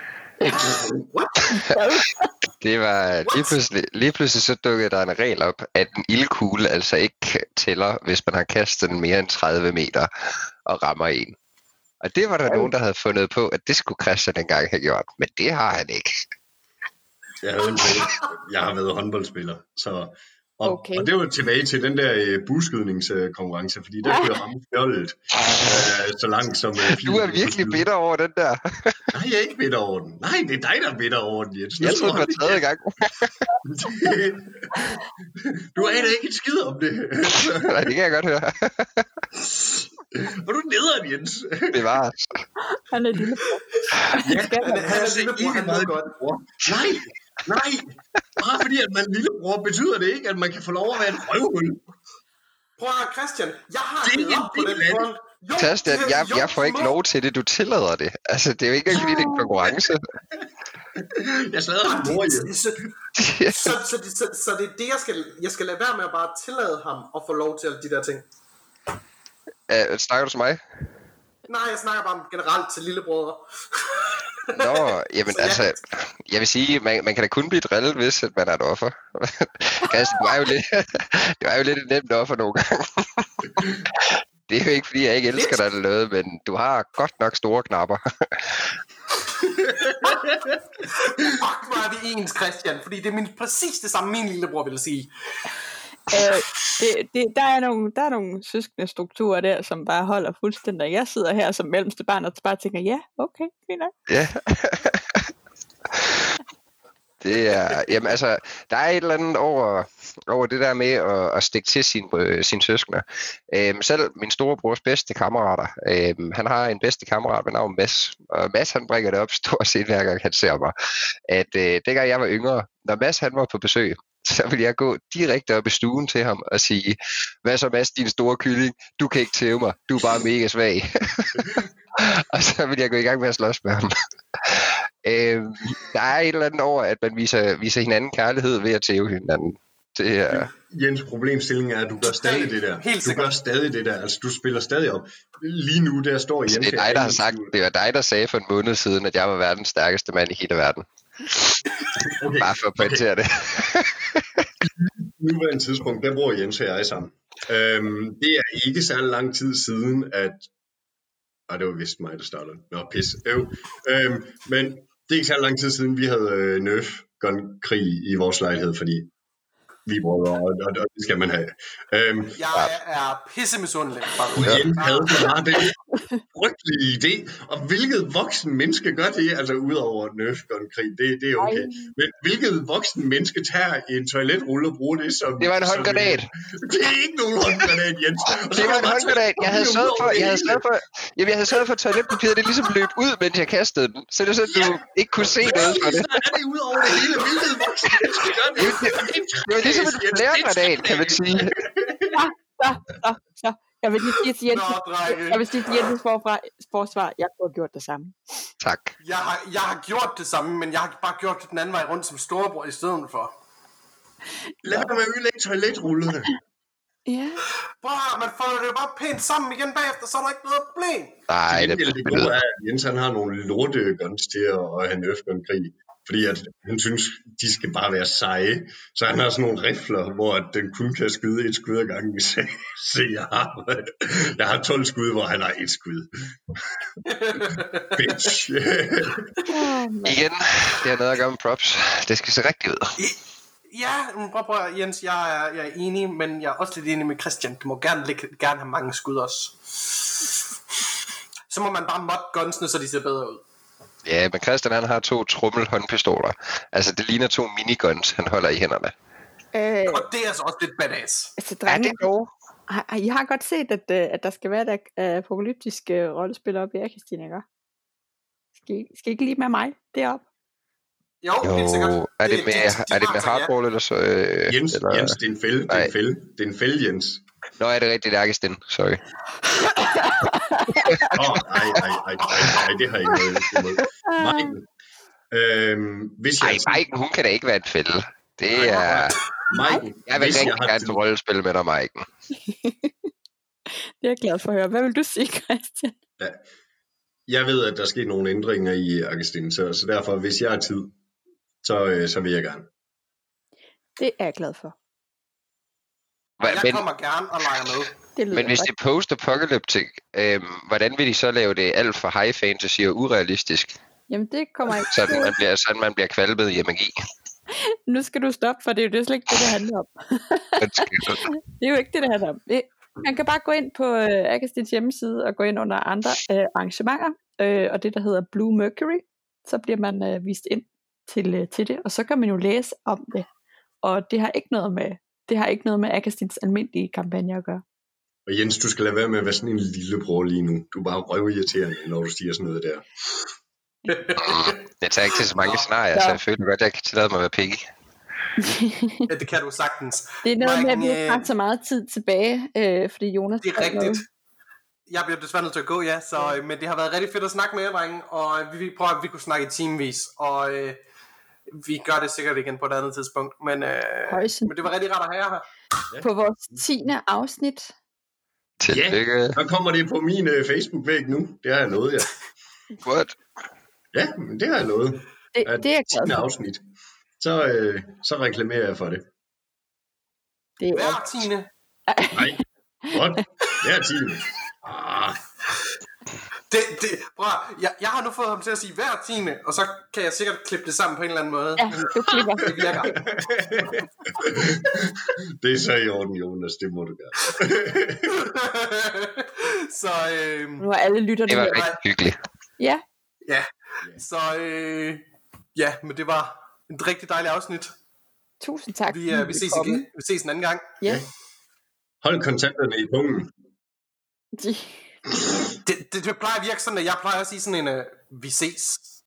Det var lige pludselig, lige pludselig så dukkede der en regel op, at en ildkugle altså ikke tæller, hvis man har kastet den mere end tredive meter og rammer en. Og det var der nogen, der havde fundet på, at det skulle Christian engang have gjort, men det har han ikke. Jeg har, jeg har været håndboldspiller, så... Og, okay. og det var tilbage til den der uh, buskydningskonkurrence, uh, fordi der kunne jeg ramme fjollet uh, så langt som... Uh, du er virkelig bitter over den der. Nej, jeg er ikke bitter over den. Nej, det er dig, der er bitter over den, Jens. Jeg troede, det var tredje gang. Du aner ikke et skid om det. Nej, det kan jeg godt høre. Og du er nederen, Jens. Det var. Han er lille. Ja, han er, han er ikke meget godt. Nej, nej. Bare fordi, at man er lillebror, betyder det ikke, at man kan få lov at være en røvhul. Prøv at Christian, jeg har det op på den front. Christian, jeg, jeg får ikke lov til det, du tillader det. Altså, det er jo ikke engang en konkurrence. Jeg slader ham mor, så, så, så, så, så, så det er det, jeg skal, jeg skal lade være med at bare tillade ham at få lov til alle de der ting. Uh, snakker du til mig? Nej, jeg snakker bare generelt til lillebrødre. Nå, jamen ja. Altså, jeg vil sige, man, man kan da kun blive drillet, hvis at man er et offer. Altså, du er jo lidt, du er jo lidt et nemt offer nogle gange. Det er jo ikke, fordi jeg ikke elsker dig eller noget, men du har godt nok store knapper. Fuck, hvor er vi ens, Christian, fordi det er min, præcis det samme, min lillebror ville sige. Øh, det, det, der, er nogle, der er nogle søskende strukturer der, som bare holder fuldstændig. Jeg sidder her som mellemste barn og bare tænker, ja, okay, fint nok. Ja. Det er, jamen altså, der er et eller andet over, over det der med at, at stikke til sine sin søskende. Øhm, selv min storebrors bedste kammerater, øhm, han har en bedste kammerat ved navn Mads, og Mads han bringer det op stort set hver gang han ser mig, at øh, dengang jeg var yngre, når Mads han var på besøg, så ville jeg gå direkte op i stuen til ham og sige, hvad så Mads, din store kylling, du kan ikke tæve mig, du er bare mega svag. Og så ville jeg gå i gang med at slås med ham. øhm, der er et eller andet over, at man viser, viser hinanden kærlighed ved at tæve hinanden. Det er... Jens, problemstillingen er, at du gør stadig det der. Du gør stadig det der. Altså, du spiller stadig op. Lige nu, der står Jens... Det er dig, der har sagt, det var dig, der sagde for en måned siden, at jeg var verdens stærkeste mand i hele verden. Okay. Bare for at pointere det. Nu var en tidspunkt, der bor Jens og jeg sammen. Øhm, det er ikke særlig lang tid siden, at... Ej, det var vist mig, der startede. Nå, pis. Øv. Øhm, men det er ikke særlig lang tid siden, vi havde øh, Nerf gun-krig i vores lejlighed, fordi vi brødre, og, og, og det skal man have. Øhm, jeg ja. er pissemisundelig. Jens havde bare den frygtelige idé, og hvilket voksen menneske gør det, altså udover Nerf gun-krig, det, det er okay. Men hvilket voksen menneske tager en toiletrulle og bruger det som... Det var en håndgranat. Det er ikke nogen håndgranat, Jens. Det var en håndgranat. Jeg havde sørget for, jeg havde sørget for, jamen, jeg havde sørget for toiletpapiret, det ligesom løb ud, mens jeg kastede den. Så det er sådan, ja. Du ikke kunne se noget for det. Så er det ud over det hele. Hvilket voksen menneske gør det? Det var ligesom en flærgranat, kan man sige. Så, så, så, så. Jeg vil lige sige til Jens, jeg vil sige til Jens forsvar, jeg kunne have gjort det samme. Tak. Jeg har, jeg har gjort det samme, men jeg har bare gjort det den anden vej rundt som storebror i stedet for. Lad mig med at ødelægge toiletrullerne. Ja. Bror, man får det jo bare pænt sammen igen bagefter, så er der ikke noget problem. Nej, det er det gode er, at Jens han har nogle lorteguns til at have en Nerf-gun-krig. Fordi at han synes, de skal bare være seje. Så han har sådan nogle rifler, hvor den kun kan skyde et skud ad gangen. Se, se jeg, har, jeg har tolv skud, hvor han har et skud. Bitch. Igen, det har noget at gøre med props. Det skal se rigtigt ud. Ja, men prøv, prøv, Jens, jeg er, jeg er enig, men jeg er også lidt enig med Christian. Du må gerne, gerne have mange skud også. Så må man bare modde gunsene, så de ser bedre ud. Ja, men Christian han har to trommelhåndpistoler. Altså det ligner to miniguns, han holder i hænderne. Øh, og det er altså også lidt badass. Altså, drenge, ja, det er lov. Har, I har godt set, at, at der skal være et apokalyptisk uh, rollespil op i Akastin, ikke? Skal I, skal I ikke lige med mig deroppe? Jo, jo, helt sikkert. Er det med, de, de er det med hardball, ja. Eller så? Øh, Jens, eller? Jens, det er en fælde, det er en fælde, det er en fælde, Jens. Nå, er det rigtigt, Akastin, sorry. Åh, oh, nej, nej, nej, nej, det har jeg ikke noget imod. Maiken, øhm, hvis jeg... Ej, Maiken, hun kan da ikke være en fælde. Det er... Maiken, jeg vil rigtig jeg gerne til rollespil med dig, Maiken. Det er jeg glad for at høre. Hvad vil du sige, Christian? Ja. Jeg ved, at der sker nogle ændringer i Akastin, så, så derfor, hvis jeg har tid, så, øh, så vil jeg gerne. Det er jeg glad for. Jeg men, kommer gerne og leger med. Det men hvis det er post-apocalyptic, øh, hvordan vil de så lave det alt for high fantasy og urealistisk? Jamen det kommer ikke. Sådan man bliver, sådan man bliver kvalpet i magi. Nu skal du stoppe, for det er jo det slet ikke det, det handler om. Det er jo ikke det, det handler om. Man kan bare gå ind på øh, Akastins hjemmeside og gå ind under andre øh, arrangementer, øh, og det der hedder Blue Mercury, så bliver man øh, vist ind til, øh, til det, og så kan man jo læse om det. Og det har ikke noget med, det har ikke noget med Akastins almindelige kampagne at gøre. Og Jens, du skal lade være med at være sådan en lillebror lige nu. Du er bare røvirriterende, når du siger sådan noget der. Jeg tager ikke til så mange scenarier, så jeg føler godt, at jeg kan tillade mig at være piggy. Ja, det kan du sagtens. Det er noget Mike, med, at vi ikke har så meget tid tilbage, øh, fordi Jonas... Det er rigtigt. Noget. Jeg bliver desværre nødt til at gå, ja, så, ja. Men det har været rigtig fedt at snakke med jer, drenge, og vi prøver, at vi kunne snakke i timevis, og øh, vi gør det sikkert igen på et andet tidspunkt, men, øh, men det var rigtig rart at have jer her. Ja. På vores tiende afsnit. Tillykke. Ja, så kommer det på min uh, Facebook-væg nu. Det har jeg lovet, ja. What? Ja, men det har jeg lovet. Det, at det er tiende afsnit. Så, øh, så reklamerer jeg for det. det er Hver tiende? Nej, what? Hver tiende? Ah. Det, det, bror, jeg, jeg har nu fået ham til at sige hver tiende, og så kan jeg sikkert klippe det sammen på en eller anden måde. Ja, du klipper. Det virker. Det er så i orden, Jonas, det må du gøre. Så, øh, nu har alle lytterne. Det var rigtig hyggeligt. Ja. Ja, så øh, ja, men det var en rigtig dejlig afsnit. Tusind tak. Vi, uh, vi, ses, igen. Vi ses en anden gang. Ja. Hold kontakterne i pungen. det, det, det plejer at virke sådan, at jeg plejer at sige sådan en, uh, vi ses.